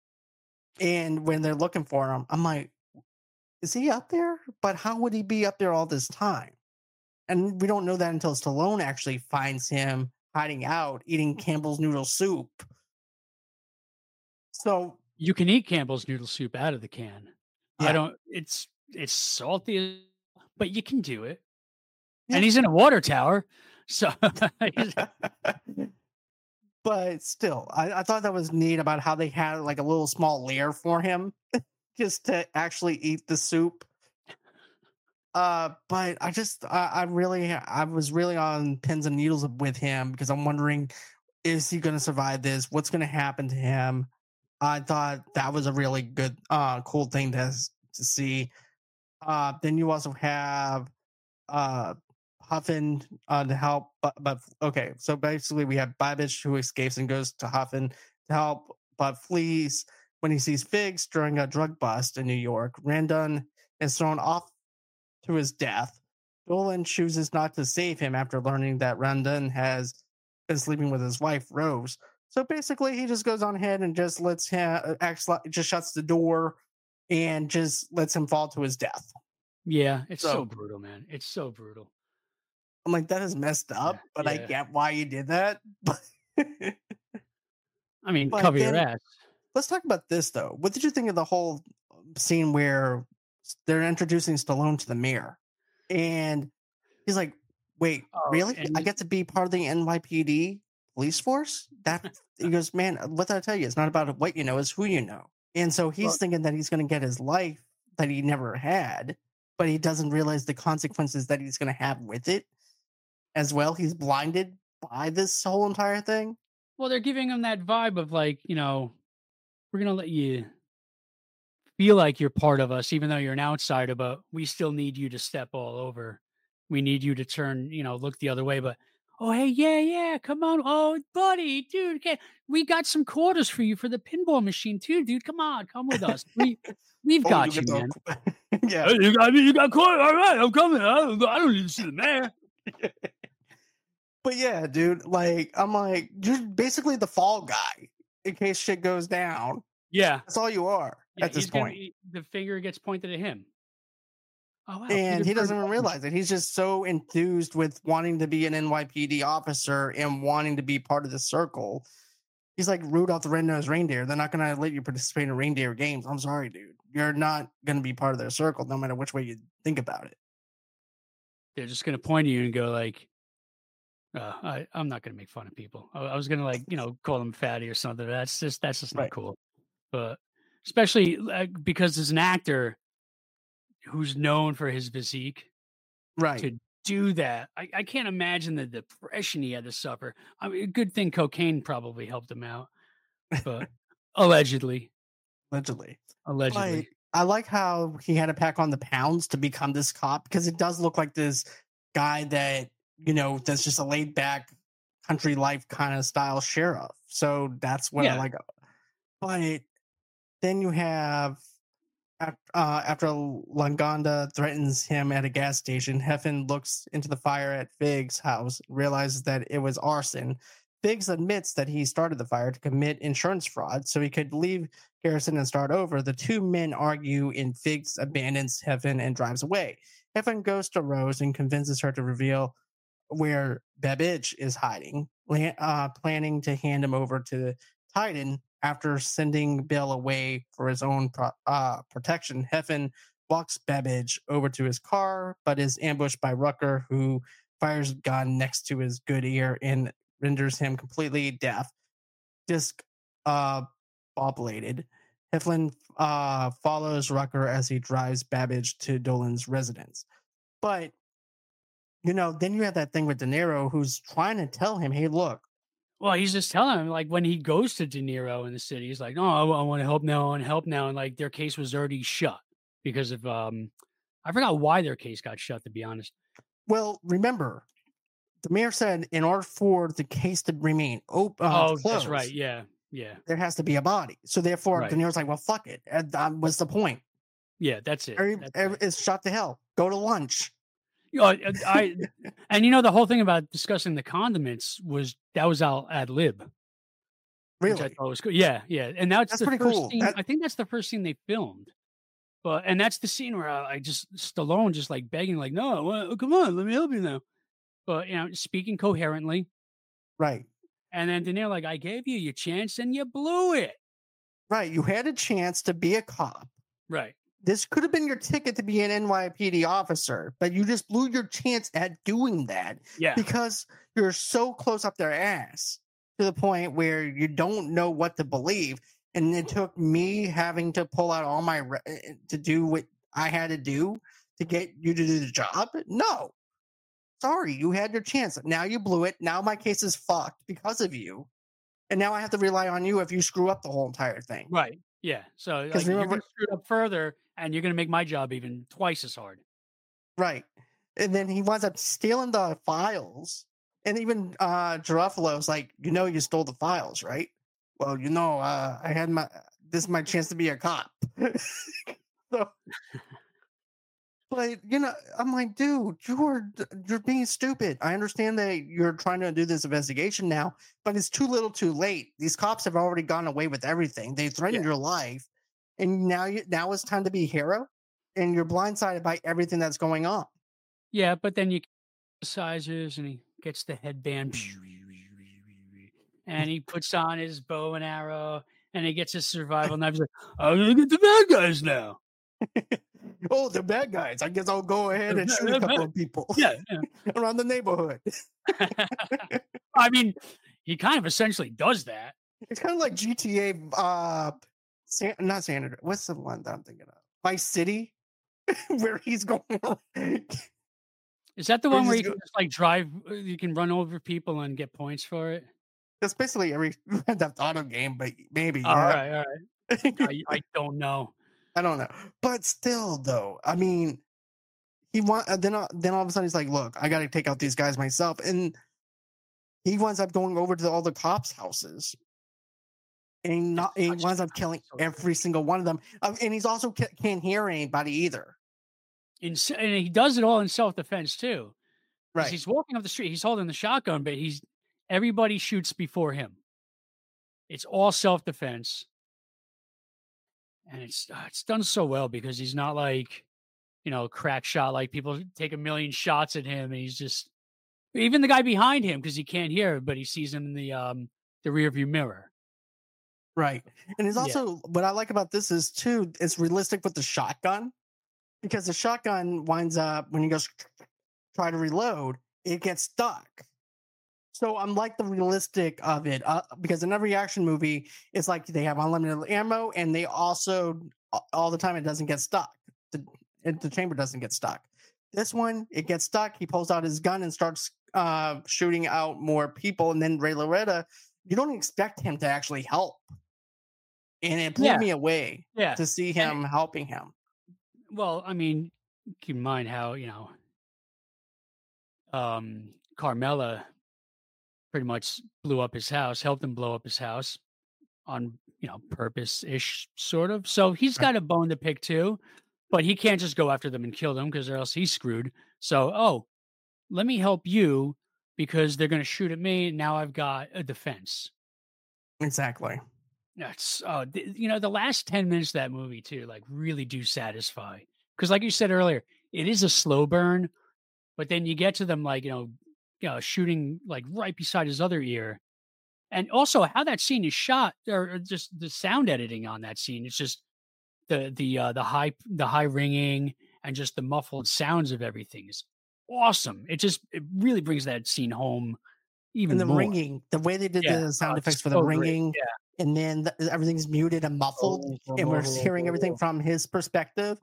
And when they're looking for him, I'm like, is he up there? But how would he be up there all this time? And we don't know that until Stallone actually finds him hiding out, eating Campbell's noodle soup. So you can eat Campbell's noodle soup out of the can. Yeah. I don't. It's it's salty, but you can do it. Yeah. And he's in a water tower, so. But still, I, I thought that was neat about how they had like a little small lair for him, just to actually eat the soup. Uh, but I just, I, I really, I was really on pins and needles with him because I'm wondering, is he going to survive this? What's going to happen to him? I thought that was a really good, uh, cool thing to to see. Uh, then you also have, uh, Huffin uh, to help, but, but okay. So basically, we have Babbage who escapes and goes to Huffin to help, but flees when he sees Figs during a drug bust in New York. Randon is thrown off to his death. Dolan chooses not to save him after learning that Randon has been sleeping with his wife, Rose. So basically, he just goes on ahead and just lets him, actually, just shuts the door and just lets him fall to his death. Yeah, it's so, so brutal, man. It's so brutal. I'm like, that is messed up, yeah, but yeah. I get why you did that. I mean, but cover then, your ass. Let's talk about this, though. What did you think of the whole scene where they're introducing Stallone to the mayor? And he's like, wait, oh, really? I get to be part of the N Y P D police force? That He goes, man, what did I tell you? It's not about what you know, it's who you know. And so he's Well- thinking that he's going to get his life that he never had, but he doesn't realize the consequences that he's going to have with it as well. He's blinded by this whole entire thing. Well, they're giving him that vibe of like, you know, we're gonna let you feel like you're part of us, even though you're an outsider, but we still need you to step all over. We need you to turn, you know, look the other way. But oh, hey, yeah, yeah, come on, oh, buddy, dude, okay, we got some quarters for you for the pinball machine too, dude. Come on, come with us. We we've Oh, got you, get man. the- yeah. Hey, you got me, you got quarters. All right, I'm coming. I don't, I don't need to see the mayor. But yeah, dude, like, I'm like, you're basically the fall guy in case shit goes down. Yeah, That's all you are yeah at this he's gonna point. be- the finger gets pointed at him. Oh, wow, And Peter he doesn't Berg- even realize it. He's just so enthused with wanting to be an N Y P D officer and wanting to be part of the circle. He's like Rudolph the Red-Nosed Reindeer. They're not going to let you participate in reindeer games. I'm sorry, dude. You're not going to be part of their circle, no matter which way you think about it. They're just gonna point at you and go like, uh, I, I'm not gonna make fun of people. I, I was gonna like, you know, call them fatty or something. That's just that's just not Right. cool. But especially like, because as an actor who's known for his physique, Right. to do that, I, I can't imagine the depression he had to suffer. I mean, good thing cocaine probably helped him out, but allegedly, Allegedly. allegedly, Like, I like how he had to pack on the pounds to become this cop because it does look like this guy that, you know, that's just a laid back country life kind of style sheriff. So that's what I Yeah. like. But then you have af- uh, after Langanda threatens him at a gas station, Heffen looks into the fire at Figg's house, realizes that it was arson. Biggs admits that he started the fire to commit insurance fraud so he could leave Garrison and start over. The two men argue, and Figs abandons Heffen and drives away. Heffen goes to Rose and convinces her to reveal where Babbage is hiding, la- uh, planning to hand him over to Titan after sending Bill away for his own pro- uh, protection. Heffen walks Babbage over to his car, but is ambushed by Rucker, who fires a gun next to his good ear and renders him completely deaf. Disc uh, bobulated. Heflin uh, follows Rucker as he drives Babbage to Dolan's residence. But, you know, then you have that thing with De Niro who's trying to tell him, hey, look, well, he's just telling him like when he goes to De Niro in the city, he's like, "No, I, I want to help now, I want to help now," and like their case was already shut because of um, I forgot why their case got shut. To be honest, well, remember, the mayor said in order for the case to remain open, uh, oh, closed, that's right, yeah, yeah, there has to be a body. So therefore, Right. De Niro's like, well, fuck it. And, um, what's the point? yeah, that's it. Every, That's every, right. it's shot to hell. Go to lunch. You know, I, I and you know the whole thing about discussing the condiments was that was all ad lib. Which I Really? thought was cool. Yeah, yeah, and that's, That's the pretty first cool. scene. That- I think that's the first scene they filmed. But and that's the scene where I, I just Stallone just like begging, like, "No, well, come on, let me help you now." But you know, speaking coherently, Right. and then De Niro like, "I gave you your chance and you blew it." Right. You had a chance to be a cop. Right. This could have been your ticket to be an N Y P D officer, but you just blew your chance at doing that Yeah. because you're so close up their ass to the point where you don't know what to believe. And it took me having to pull out all my re- to do what I had to do to get you to do the job. No, sorry, you had your chance. Now you blew it. Now my case is fucked because of you, and now I have to rely on you if you screw up the whole entire thing. Right. Yeah. So like, 'Cause you're remember- gonna screw it up further, and you're gonna make my job even twice as hard. Right. And then he winds up stealing the files. And even uh Garofalo's like, you know, you stole the files, right? Well, you know, uh, I had my this is my chance to be a cop. So, but you know, I'm like, dude, you're you're being stupid. I understand that you're trying to do this investigation now, but it's too little, too late. These cops have already gone away with everything. They threatened Yeah. your life, and now you now it's time to be a hero, and you're blindsided by everything that's going on. Yeah, but then you sizes and he gets the headband and he puts on his bow and arrow and he gets his survival knife. He's like, I'm gonna get the bad guys now. Oh, the bad guys. I guess I'll go ahead and Yeah, shoot yeah, a couple yeah. of people Yeah, yeah. around the neighborhood. I mean, he kind of essentially does that. It's kind of like G T A uh, San, not San Andreas. What's the one that I'm thinking of? Vice City, where he's going. Is that the Where one he's where you go- can just like drive? uh, You can run over people and get points for it. That's basically every Grand Theft Auto game, but maybe. All Yeah. right, all right. I, I don't know. I don't know, but still, though, I mean, he want uh, then uh, then all of a sudden he's like, "Look, I got to take out these guys myself," and he winds up going over to all the cops' houses, and he, not, and he Such- winds up killing so good. every single one of them. Um, and he's also ca- can't hear anybody either. In, s- and he does it all in self defense too. 'Cause Right? He's walking up the street. He's holding the shotgun, but he's everybody shoots before him. It's all self defense, and it's uh, it's done so well because he's not like, you know, crack shot. Like people take a million shots at him, and he's just even the guy behind him because he can't hear, but he sees him in the um the rear view mirror. Right. And it's Yeah. also what I like about this is too, it's realistic with the shotgun because the shotgun winds up when you go try to reload, it gets stuck. So I'm like the realistic of it uh, because in every action movie, it's like they have unlimited ammo and they also a- all the time it doesn't get stuck. The, it, the chamber doesn't get stuck. This one, it gets stuck. He pulls out his gun and starts uh, shooting out more people. And then Ray Liotta, you don't expect him to actually help. And it blew Yeah. me away Yeah. to see him helping him. Well, I mean, keep in mind how, you know, um, Carmella pretty much blew up his house, helped him blow up his house on, you know, purpose ish, sort of. So he's Right. got a bone to pick too, but he can't just go after them and kill them because or else he's screwed. So, oh, let me help you because they're going to shoot at me. And now I've got a defense. Exactly. That's, uh, th- you know, the last ten minutes of that movie too, like really do satisfy. Because, like you said earlier, it is a slow burn, but then you get to them like, you know, you know, shooting like right beside his other ear. And also how that scene is shot or or just the sound editing on that scene. It's just the, the, uh, the high, the high ringing and just the muffled sounds of everything is awesome. It just, it really brings that scene home even And the more. ringing, the way they did Yeah. the sound Oh, effects it's for the so great. ringing, Yeah. and then the, everything's muted and muffled, and we're hearing everything from his perspective.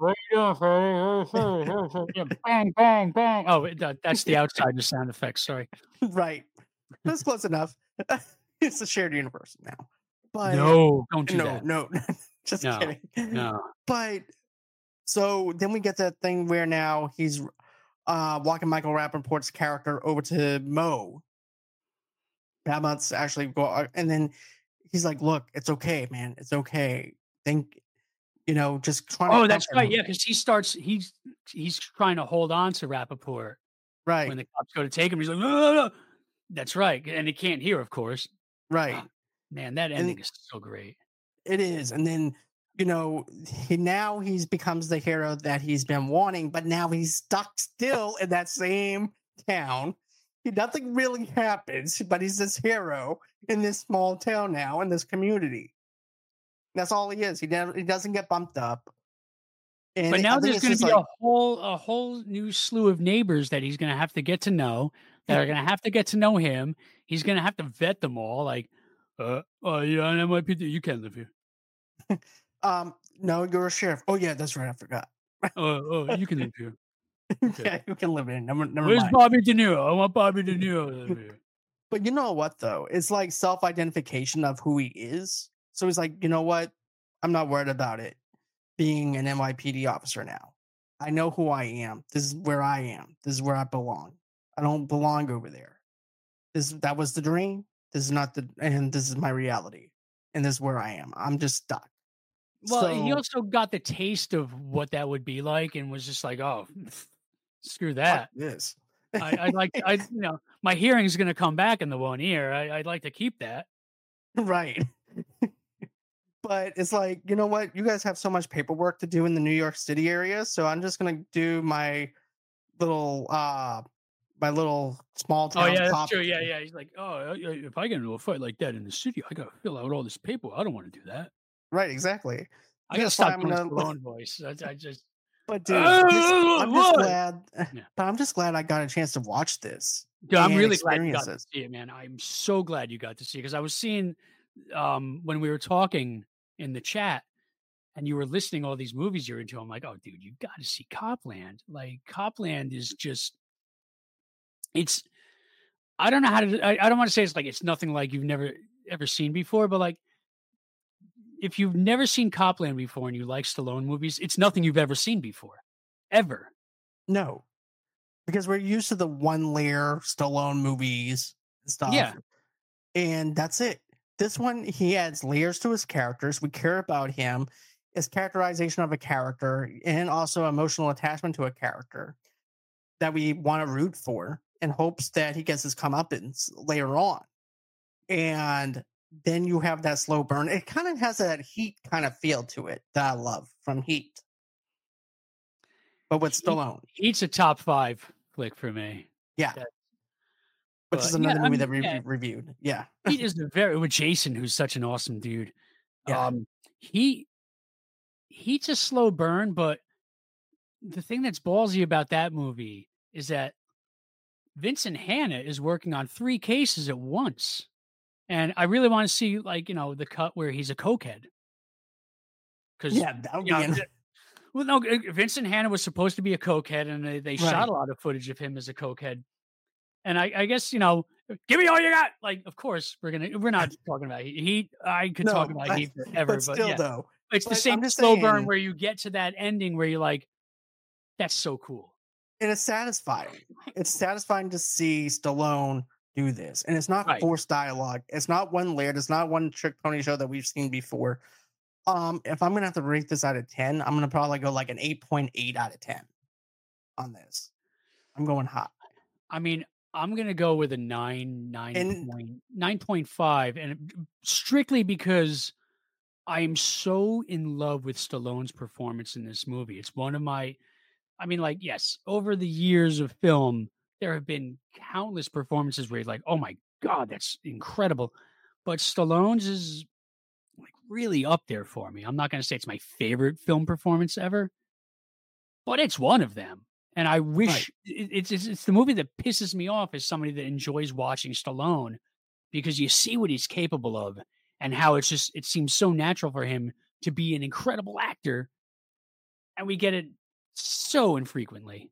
Yeah, bang, bang, bang. Oh, it- that, that's the outside the sound effects. Sorry. Right. That's close enough. It's a shared universe now. But No, don't do no, that. no, just No, kidding. No. But so then we get that thing where now he's uh walking Michael Rappaport's character over to Mo. Babmont's actually go, and then he's like, "Look, it's okay, man. It's okay. Think, you know, just trying to." Oh, that's comfort right. him." Yeah, because he starts. He's he's trying to hold on to Rappaport Right, when the cops go to take him. He's like, no, no, no. That's right, and he can't hear, of course. right. Ah, man, that And- ending is so great. It is, and then you know, he now he's becomes the hero that he's been wanting, but now he's stuck still in that same town. He, nothing really happens, but he's this hero in this small town now in this community. That's all he is. He never he doesn't get bumped up. And But I now think there's it's going to just be like, a whole a whole new slew of neighbors that he's going to have to get to know. That are going to have to get to know him. He's going to have to vet them all. Like, uh, oh yeah, I might be. You can't live here. um, no, you're a sheriff. Oh yeah, that's right. I forgot. Oh, oh, you can live here. Okay. Yeah, you can live in. Never, never Where's mind. Bobby De Niro? I want Bobby De Niro to live here. But you know what though? It's like self-identification of who he is. So he's like, you know what? I'm not worried about it being an N Y P D officer now. I know who I am. This is where I am. This is where I belong. I don't belong over there. This that was the dream. This is not the and this is my reality. And this is where I am. I'm just stuck. Well, he So- also got the taste of what that would be like, and was just like, "Oh, screw Fuck that." this. I, I'd like, I, you know, my hearing's going to come back in the one ear. I, I'd like to keep that. Right. But it's like, you know what? You guys have so much paperwork to do in the New York City area, so I'm just gonna do my little uh my little small Oh town yeah, that's cop. true. Yeah, yeah. He's like, "Oh, uh, if I get into a fight like that in the city, I got to fill out all this paperwork. I don't want to do that. Right, exactly. I got to That's why stop I'm doing gonna- Stallone voice. I, I just, But dude, Oh, this- I'm just what? glad Yeah. but I'm just glad I got a chance to watch this. dude, I'm and really glad you got experience to it. see it, man. I'm so glad you got to see it because I was seeing um when we were talking in the chat, and you were listing all these movies you're into, I'm like, oh, dude, you got to see Copland. Like, Copland is just, it's, I don't know how to, I, I don't want to say it's like, it's nothing like you've never ever seen before, but like, if you've never seen Copland before and you like Stallone movies, it's nothing you've ever seen before, ever. No, because we're used to the one layer Stallone movies and stuff. Yeah. And that's it. This one, he adds layers to his characters. We care about him, his characterization of a character, and also emotional attachment to a character that we want to root for in hopes that he gets his comeuppance later on. And then you have that slow burn. It kind of has that Heat kind of feel to it that I love from Heat. But with Stallone. Heat's a top five flick for me. Yeah. That, Which but, is another yeah, movie I mean, that we yeah. reviewed. Yeah. Heat is the very, with Jason, who's such an awesome dude. Yeah. Um, he, Heat's a slow burn, but the thing that's ballsy about that movie is that Vincent Hanna is working on three cases at once. And I really want to see, like, you know, the cut where he's a cokehead. Because, yeah, that would be know, in- well, no, Vincent Hanna was supposed to be a cokehead, and they, they Right. shot a lot of footage of him as a cokehead. And I, I guess, you know, give me all you got. Like, of course, we're gonna we're not talking about Heat. Heat I could No, talk about but- Heat forever, but but, still, yeah. though. It's But the same I'm just slow burn saying- where you get to that ending where you're like, that's so cool. And it's satisfying. It's satisfying to see Stallone do this. And it's not Right. forced dialogue. It's not one layered. It's not one trick pony show that we've seen before. Um, if I'm gonna have to rate this out of ten, I'm gonna probably go like an eight point eight out of ten on this. I'm going hot. I mean, I'm gonna go with a nine, nine And- point, nine point five, and strictly because I am so in love with Stallone's performance in this movie. It's one of my, I mean, like, yes, over the years of film, there have been countless performances where you're like, oh my God, that's incredible. But Stallone's is like really up there for me. I'm not going to say it's my favorite film performance ever, but it's one of them. And I wish Right. it- it's, it's it's the movie that pisses me off as somebody that enjoys watching Stallone, because you see what he's capable of and how it's just, it seems so natural for him to be an incredible actor. And we get it so infrequently.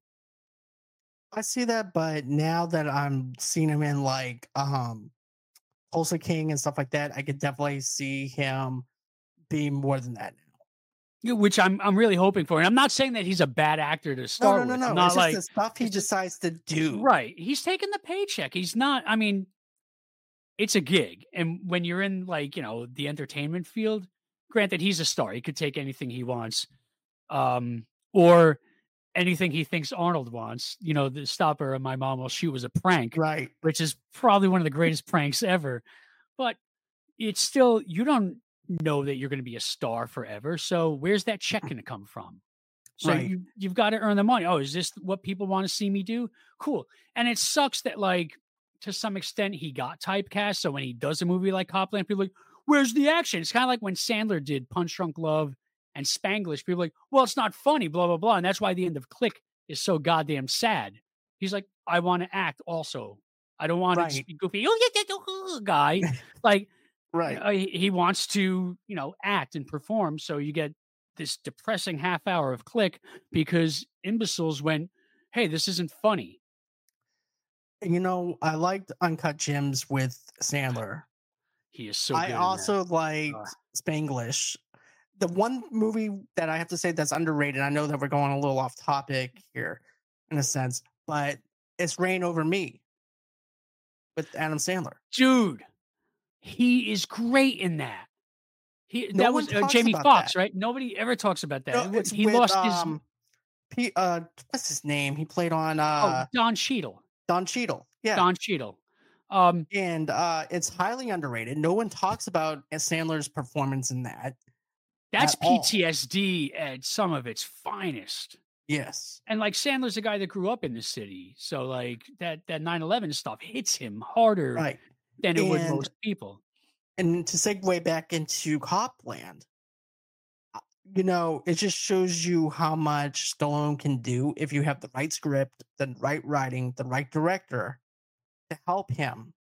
I see that, but now that I'm seeing him in like um Tulsa King and stuff like that, I could definitely see him being more than that now. Yeah, which I'm I'm really hoping for. And I'm not saying that he's a bad actor to start No, no, with. no, I'm no. not It's like, just the stuff he it's just- decides to do. right. He's taking the paycheck. He's not, I mean, it's a gig. And when you're in, like, you know, the entertainment field, granted, he's a star. He could take anything he wants. Um, or anything he thinks Arnold wants. You know, the stopper of My Mom Will Shoot was a prank, Right. which is probably one of the greatest pranks ever. But it's still, you don't know that you're going to be a star forever. So where's that check going to come from? So Right. you, you've got to earn the money. Oh, is this what people want to see me do? Cool. And it sucks that, like, to some extent, he got typecast. So when he does a movie like Copland, people are like, where's the action? It's kind of like when Sandler did Punch Drunk Love and Spanglish. People are like, well, it's not funny, blah, blah, blah. And that's why the end of Click is so goddamn sad. He's like, I want to act also. I don't want Right. to be goofy oh, yeah, yeah, yeah, guy. Like, Right. uh, he, he wants to, you know, act and perform. So you get this depressing half hour of Click because imbeciles went, hey, this isn't funny. You know, I liked Uncut Gems with Sandler. He is so good. I in that. also liked Uh. Spanglish. The one movie that I have to say that's underrated, I know that we're going a little off topic here in a sense, but it's Reign Over Me with Adam Sandler. Dude, he is great in that. He No that one was uh, talks Jamie about Foxx, that. right? Nobody ever talks about that. No, It- it's he with, lost his um, P, uh, what's his name? He played on oh, uh, Don Cheadle. Don Cheadle. Yeah. Don Cheadle. Um, and uh, it's highly underrated. No one talks about Sandler's performance in that. that's At all. P T S D at some of its finest. Yes. And like Sandler's a guy that grew up in the city, so like that that nine eleven stuff hits him harder Right. than it would And- most people. And to segue back into Copland, uh, you know, it just shows you how much Stallone can do if you have the right script, the right writing, the right director to help him.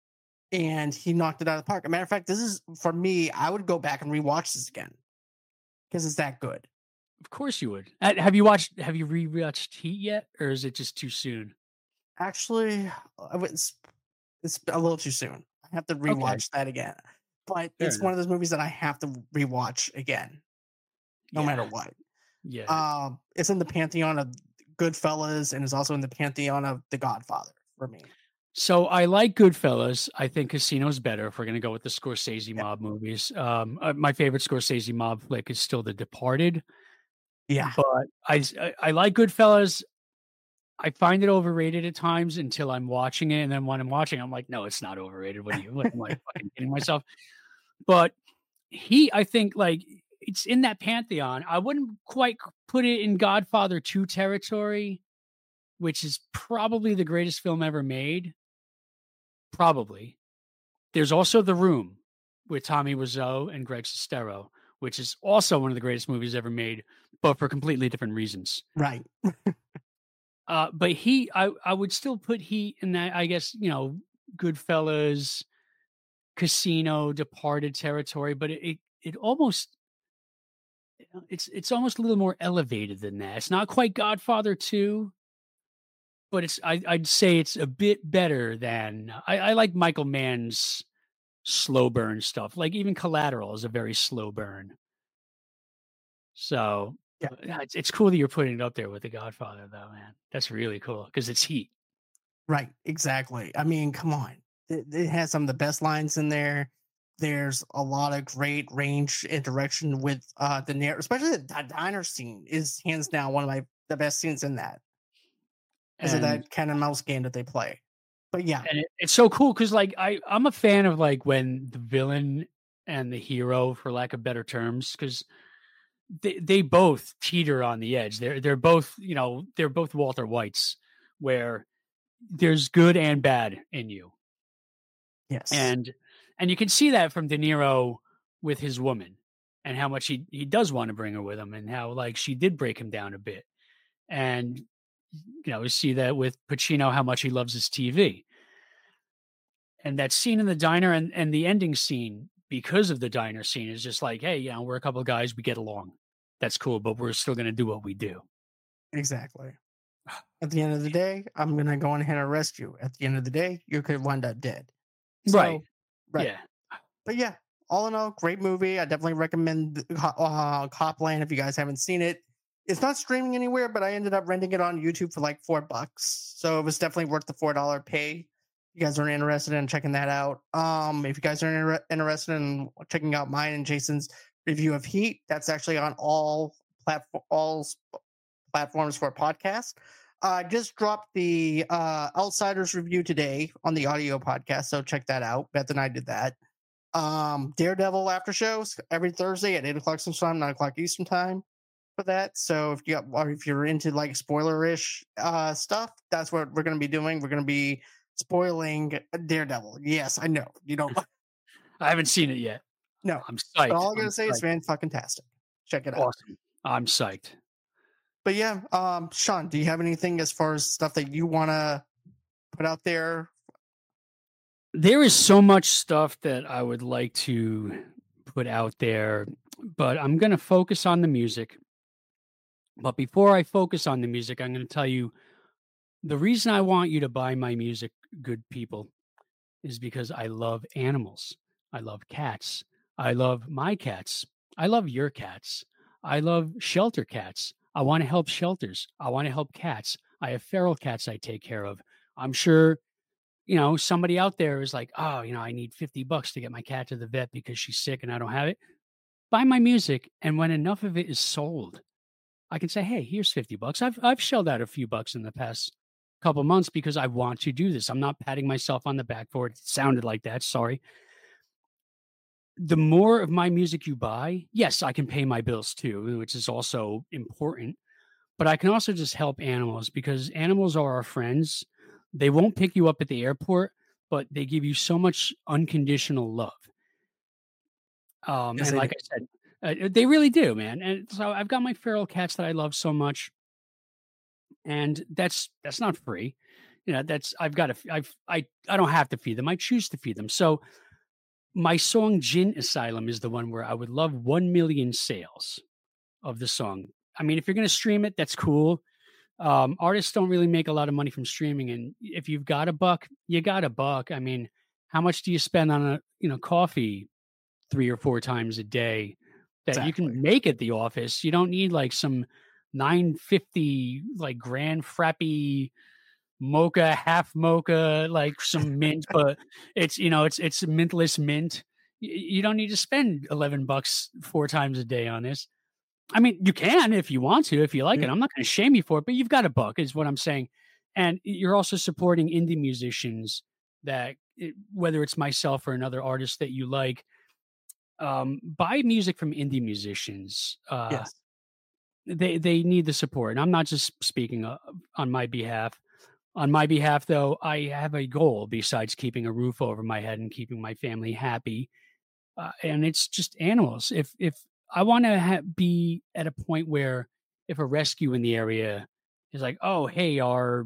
And he knocked it out of the park. As a matter of fact, this is for me, I would go back and rewatch this again. because it's that good. Of course you would. Uh, Have you watched? Have you rewatched Heat yet, or is it just too soon? Actually, uh, it's it's a little too soon. I have to Okay, rewatch that again. But fair it's one enough. of those movies that I have to rewatch again, no matter Yeah, what. yeah. Um, it's in the pantheon of Goodfellas and is also in the pantheon of The Godfather for me. So I like Goodfellas. I think Casino's better if we're gonna go with the Scorsese Yeah. mob movies. Um, uh, my favorite Scorsese mob flick is still The Departed, Yeah. but I s- I, I like Goodfellas. I find it overrated at times until I'm watching it, and then when I'm watching, I'm like, no, it's not overrated. What are you? What am I fucking kidding myself? But he, I think, like it's in that pantheon. I wouldn't quite c- put it in Godfather two territory, which is probably the greatest film ever made. Probably. There's also The Room with Tommy Wiseau and Greg Sestero, which is also one of the greatest movies ever made, but for completely different reasons. Right. Uh, but he, I, I would still put Heat in that, I guess, you know, Goodfellas, Casino, Departed territory, but it, it, it almost, it's, it's almost a little more elevated than that. It's not quite Godfather two, but it's, I, I'd say it's a bit better than, I, I like Michael Mann's slow burn stuff. Like even Collateral is a very slow burn. So Yeah. uh, yeah, it's, it's cool that you're putting it up there with The Godfather, though, man. That's really cool because it's Heat. Right. Exactly. I mean, come on. It, it has some of the best lines in there. There's a lot of great range and direction with uh the narrative, especially the di- diner scene is hands down one of my the best scenes in that because of And that cat and mouse game that they play. But yeah, and it, it's so cool because like I I'm a fan of like when the villain and the hero, for lack of better terms, because they they both teeter on the edge. They're they're both you know they're both Walter Whites, where there's good and bad in you, yes, and and you can see that from De Niro with his woman and how much he he does want to bring her with him and how like she did break him down a bit, and you know we see that with Pacino how much he loves his T V. And that scene in the diner and, and the ending scene because of the diner scene is just like, hey, you know, we're a couple of guys, we get along. That's cool, but we're still gonna do what we do. exactly. At the end of the day, I'm gonna go on ahead and arrest you. At the end of the day, you could wind up dead. Right. So, right. Yeah. But yeah, all in all, great movie. I definitely recommend uh, Copland if you guys haven't seen it. It's not streaming anywhere, but I ended up renting it on YouTube for like four bucks. So it was definitely worth the four dollar pay. You guys are interested in checking that out. Um, if you guys are inter- interested in checking out mine and Jason's review of Heat, that's actually on all platform all sp- platforms for a podcast. I just dropped the uh, Outsiders review today on the audio podcast, so check that out. Beth and I did that. Um, Daredevil after shows every Thursday at eight o'clock Central Time, nine o'clock Eastern Time for that. So if you got, or if you're into like spoiler-ish uh, stuff, that's what we're going to be doing. We're going to be spoiling Daredevil. Yes, I know you don't. I haven't seen it yet. No, I'm but psyched. all I'm I'm going to say is psyched. fan fucking tastic. Check it out. Awesome. I'm psyched. But yeah, um, Sean, do you have anything as far as stuff that you want to put out there? There is so much stuff that I would like to put out there, but I'm going to focus on the music. But before I focus on the music, I'm going to tell you the reason I want you to buy my music, good people, is because I love animals. I love cats. I love my cats. I love your cats. I love shelter cats. I want to help shelters. I want to help cats. I have feral cats I take care of. I'm sure, you know, somebody out there is like, oh, you know, I need fifty bucks to get my cat to the vet because she's sick and I don't have it. Buy my music. And when enough of it is sold, I can say, hey, here's fifty bucks. I've, I've shelled out a few bucks in the past couple months because I want to do this. I'm not patting myself on the back for it. It sounded like that. Sorry. The more of my music you buy, yes, I can pay my bills too, which is also important. But I can also just help animals because animals are our friends. They won't pick you up at the airport, but they give you so much unconditional love. Um, Yes, and I like do. I said, uh, they really do, man. And so I've got my feral cats that I love so much, and that's that's not free. You know, that's I've got to I've I I don't have to feed them. I choose to feed them. So my song "Gin Asylum" is the one where I would love one million sales. of the song. I mean, if you're going to stream it, that's cool. Um, artists don't really make a lot of money from streaming. And if you've got a buck, you got a buck. I mean, how much do you spend on a, you know, coffee three or four times a day that exactly. you can make at the office? You don't need like some nine fifty, like grand frappy mocha, half mocha, like some mint, but it's, you know, it's, it's mintless mint. You, you don't need to spend eleven bucks four times a day on this. I mean, you can if you want to, if you like yeah. it. I'm not going to shame you for it, but you've got a buck is what I'm saying. And you're also supporting indie musicians that, it, whether it's myself or another artist that you like, um, buy music from indie musicians. Uh, yes. They, they need the support. And I'm not just speaking uh, on my behalf. On my behalf, though, I have a goal besides keeping a roof over my head and keeping my family happy. Uh, and it's just animals. If, if, I want to ha- be at a point where if a rescue in the area is like, oh, hey, our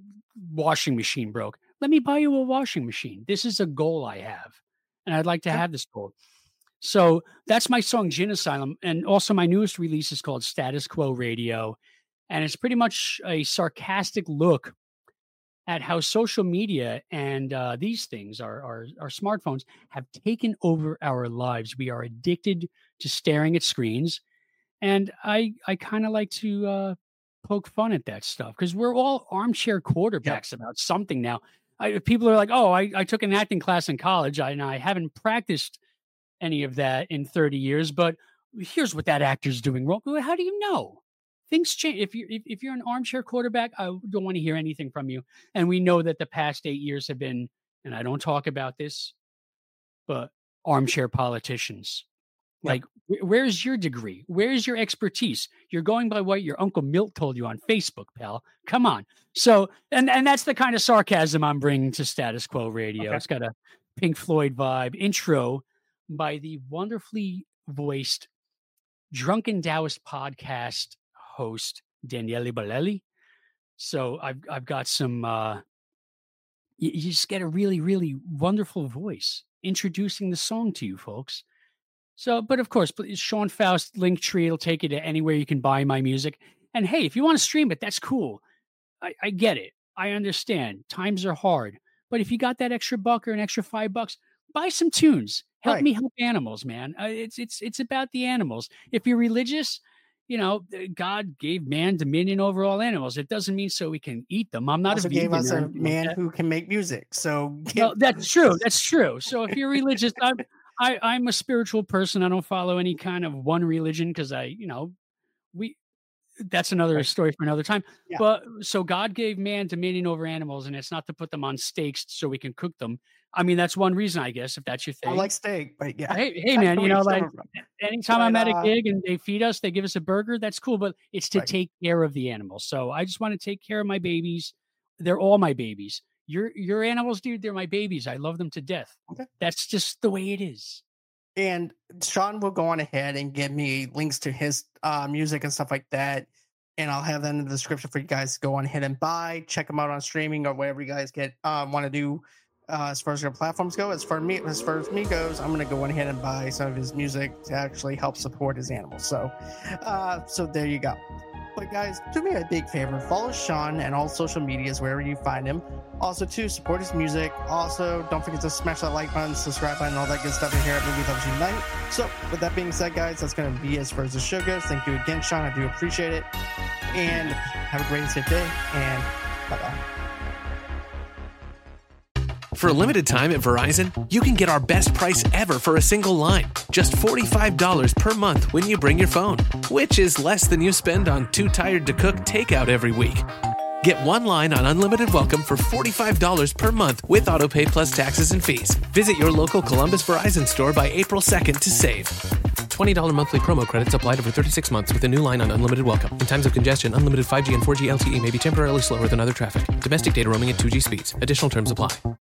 washing machine broke. Let me buy you a washing machine. This is a goal I have. And I'd like to have this goal. So that's my song, Gin Asylum. And also my newest release is called Status Quo Radio. And it's pretty much a sarcastic look at how social media and uh, these things, our, our our smartphones, have taken over our lives. We are addicted to staring at screens. And I I kind of like to uh, poke fun at that stuff because we're all armchair quarterbacks yep. about something now. I, people are like, oh, I, I took an acting class in college I, and I haven't practiced any of that in thirty years, but here's what that actor's doing wrong. How do you know? Things change. If you if, if you're an armchair quarterback, I don't want to hear anything from you. And we know that the past eight years have been, and I don't talk about this, but armchair politicians. Yeah. Like, where's your degree? Where's your expertise? You're going by what your Uncle Milt told you on Facebook, pal. Come on. So, and and that's the kind of sarcasm I'm bringing to Status Quo Radio. Okay. It's got a Pink Floyd vibe. Intro by the wonderfully voiced Drunken Taoist podcast host Daniele Bolelli. So I've I've got some. Uh, you, you just get a really really wonderful voice introducing the song to you folks. So, but of course, Sean Faust Linktree will take you to anywhere you can buy my music. And hey, if you want to stream it, that's cool. I, I get it. I understand. Times are hard, but if you got that extra buck or an extra five bucks, buy some tunes. Help right. me help animals, man. Uh, it's it's it's about the animals. If you're religious, you know, God gave man dominion over all animals. It doesn't mean so we can eat them. I'm not also a vegan. gave us a man like who can make music. So no, that's true. That's true. So if you're religious, I'm I, I'm a spiritual person. I don't follow any kind of one religion because I, you know, we. That's another right. story for another time. Yeah. But so God gave man dominion over animals, and it's not to put them on steaks so we can cook them. I mean, that's one reason, I guess, if that's your thing. I like steak, but yeah. Hey, hey, man, you know, like anytime but, I'm at a gig and they feed us, they give us a burger, that's cool, but it's to right. take care of the animals. So I just want to take care of my babies. They're all my babies. Your your animals, dude, they're my babies. I love them to death. Okay. That's just the way it is. And Sean will go on ahead and give me links to his uh, music and stuff like that. And I'll have that in the description for you guys to go on ahead and buy. Check them out on streaming or whatever you guys get um, want to do. Uh, as far as your platforms go, as far as me, as far as me goes, I'm going to go on ahead and buy some of his music to actually help support his animals. So, uh, so there you go. But guys, do me a big favor: follow Sean and all social medias wherever you find him. Also, to support his music. Also, don't forget to smash that like button, subscribe button, all that good stuff in here at Movie Loves Unite. So, with that being said, guys, that's going to be as far as the show goes. Thank you again, Sean. I do appreciate it. And have a great and safe day. And bye bye. For a limited time at Verizon, you can get our best price ever for a single line. Just forty-five dollars per month when you bring your phone, which is less than you spend on Too Tired to Cook takeout every week. Get one line on Unlimited Welcome for forty-five dollars per month with AutoPay plus taxes and fees. Visit your local Columbus Verizon store by April second to save. twenty dollars monthly promo credits applied over thirty-six months with a new line on Unlimited Welcome. In times of congestion, unlimited five G and four G L T E may be temporarily slower than other traffic. Domestic data roaming at two G speeds. Additional terms apply.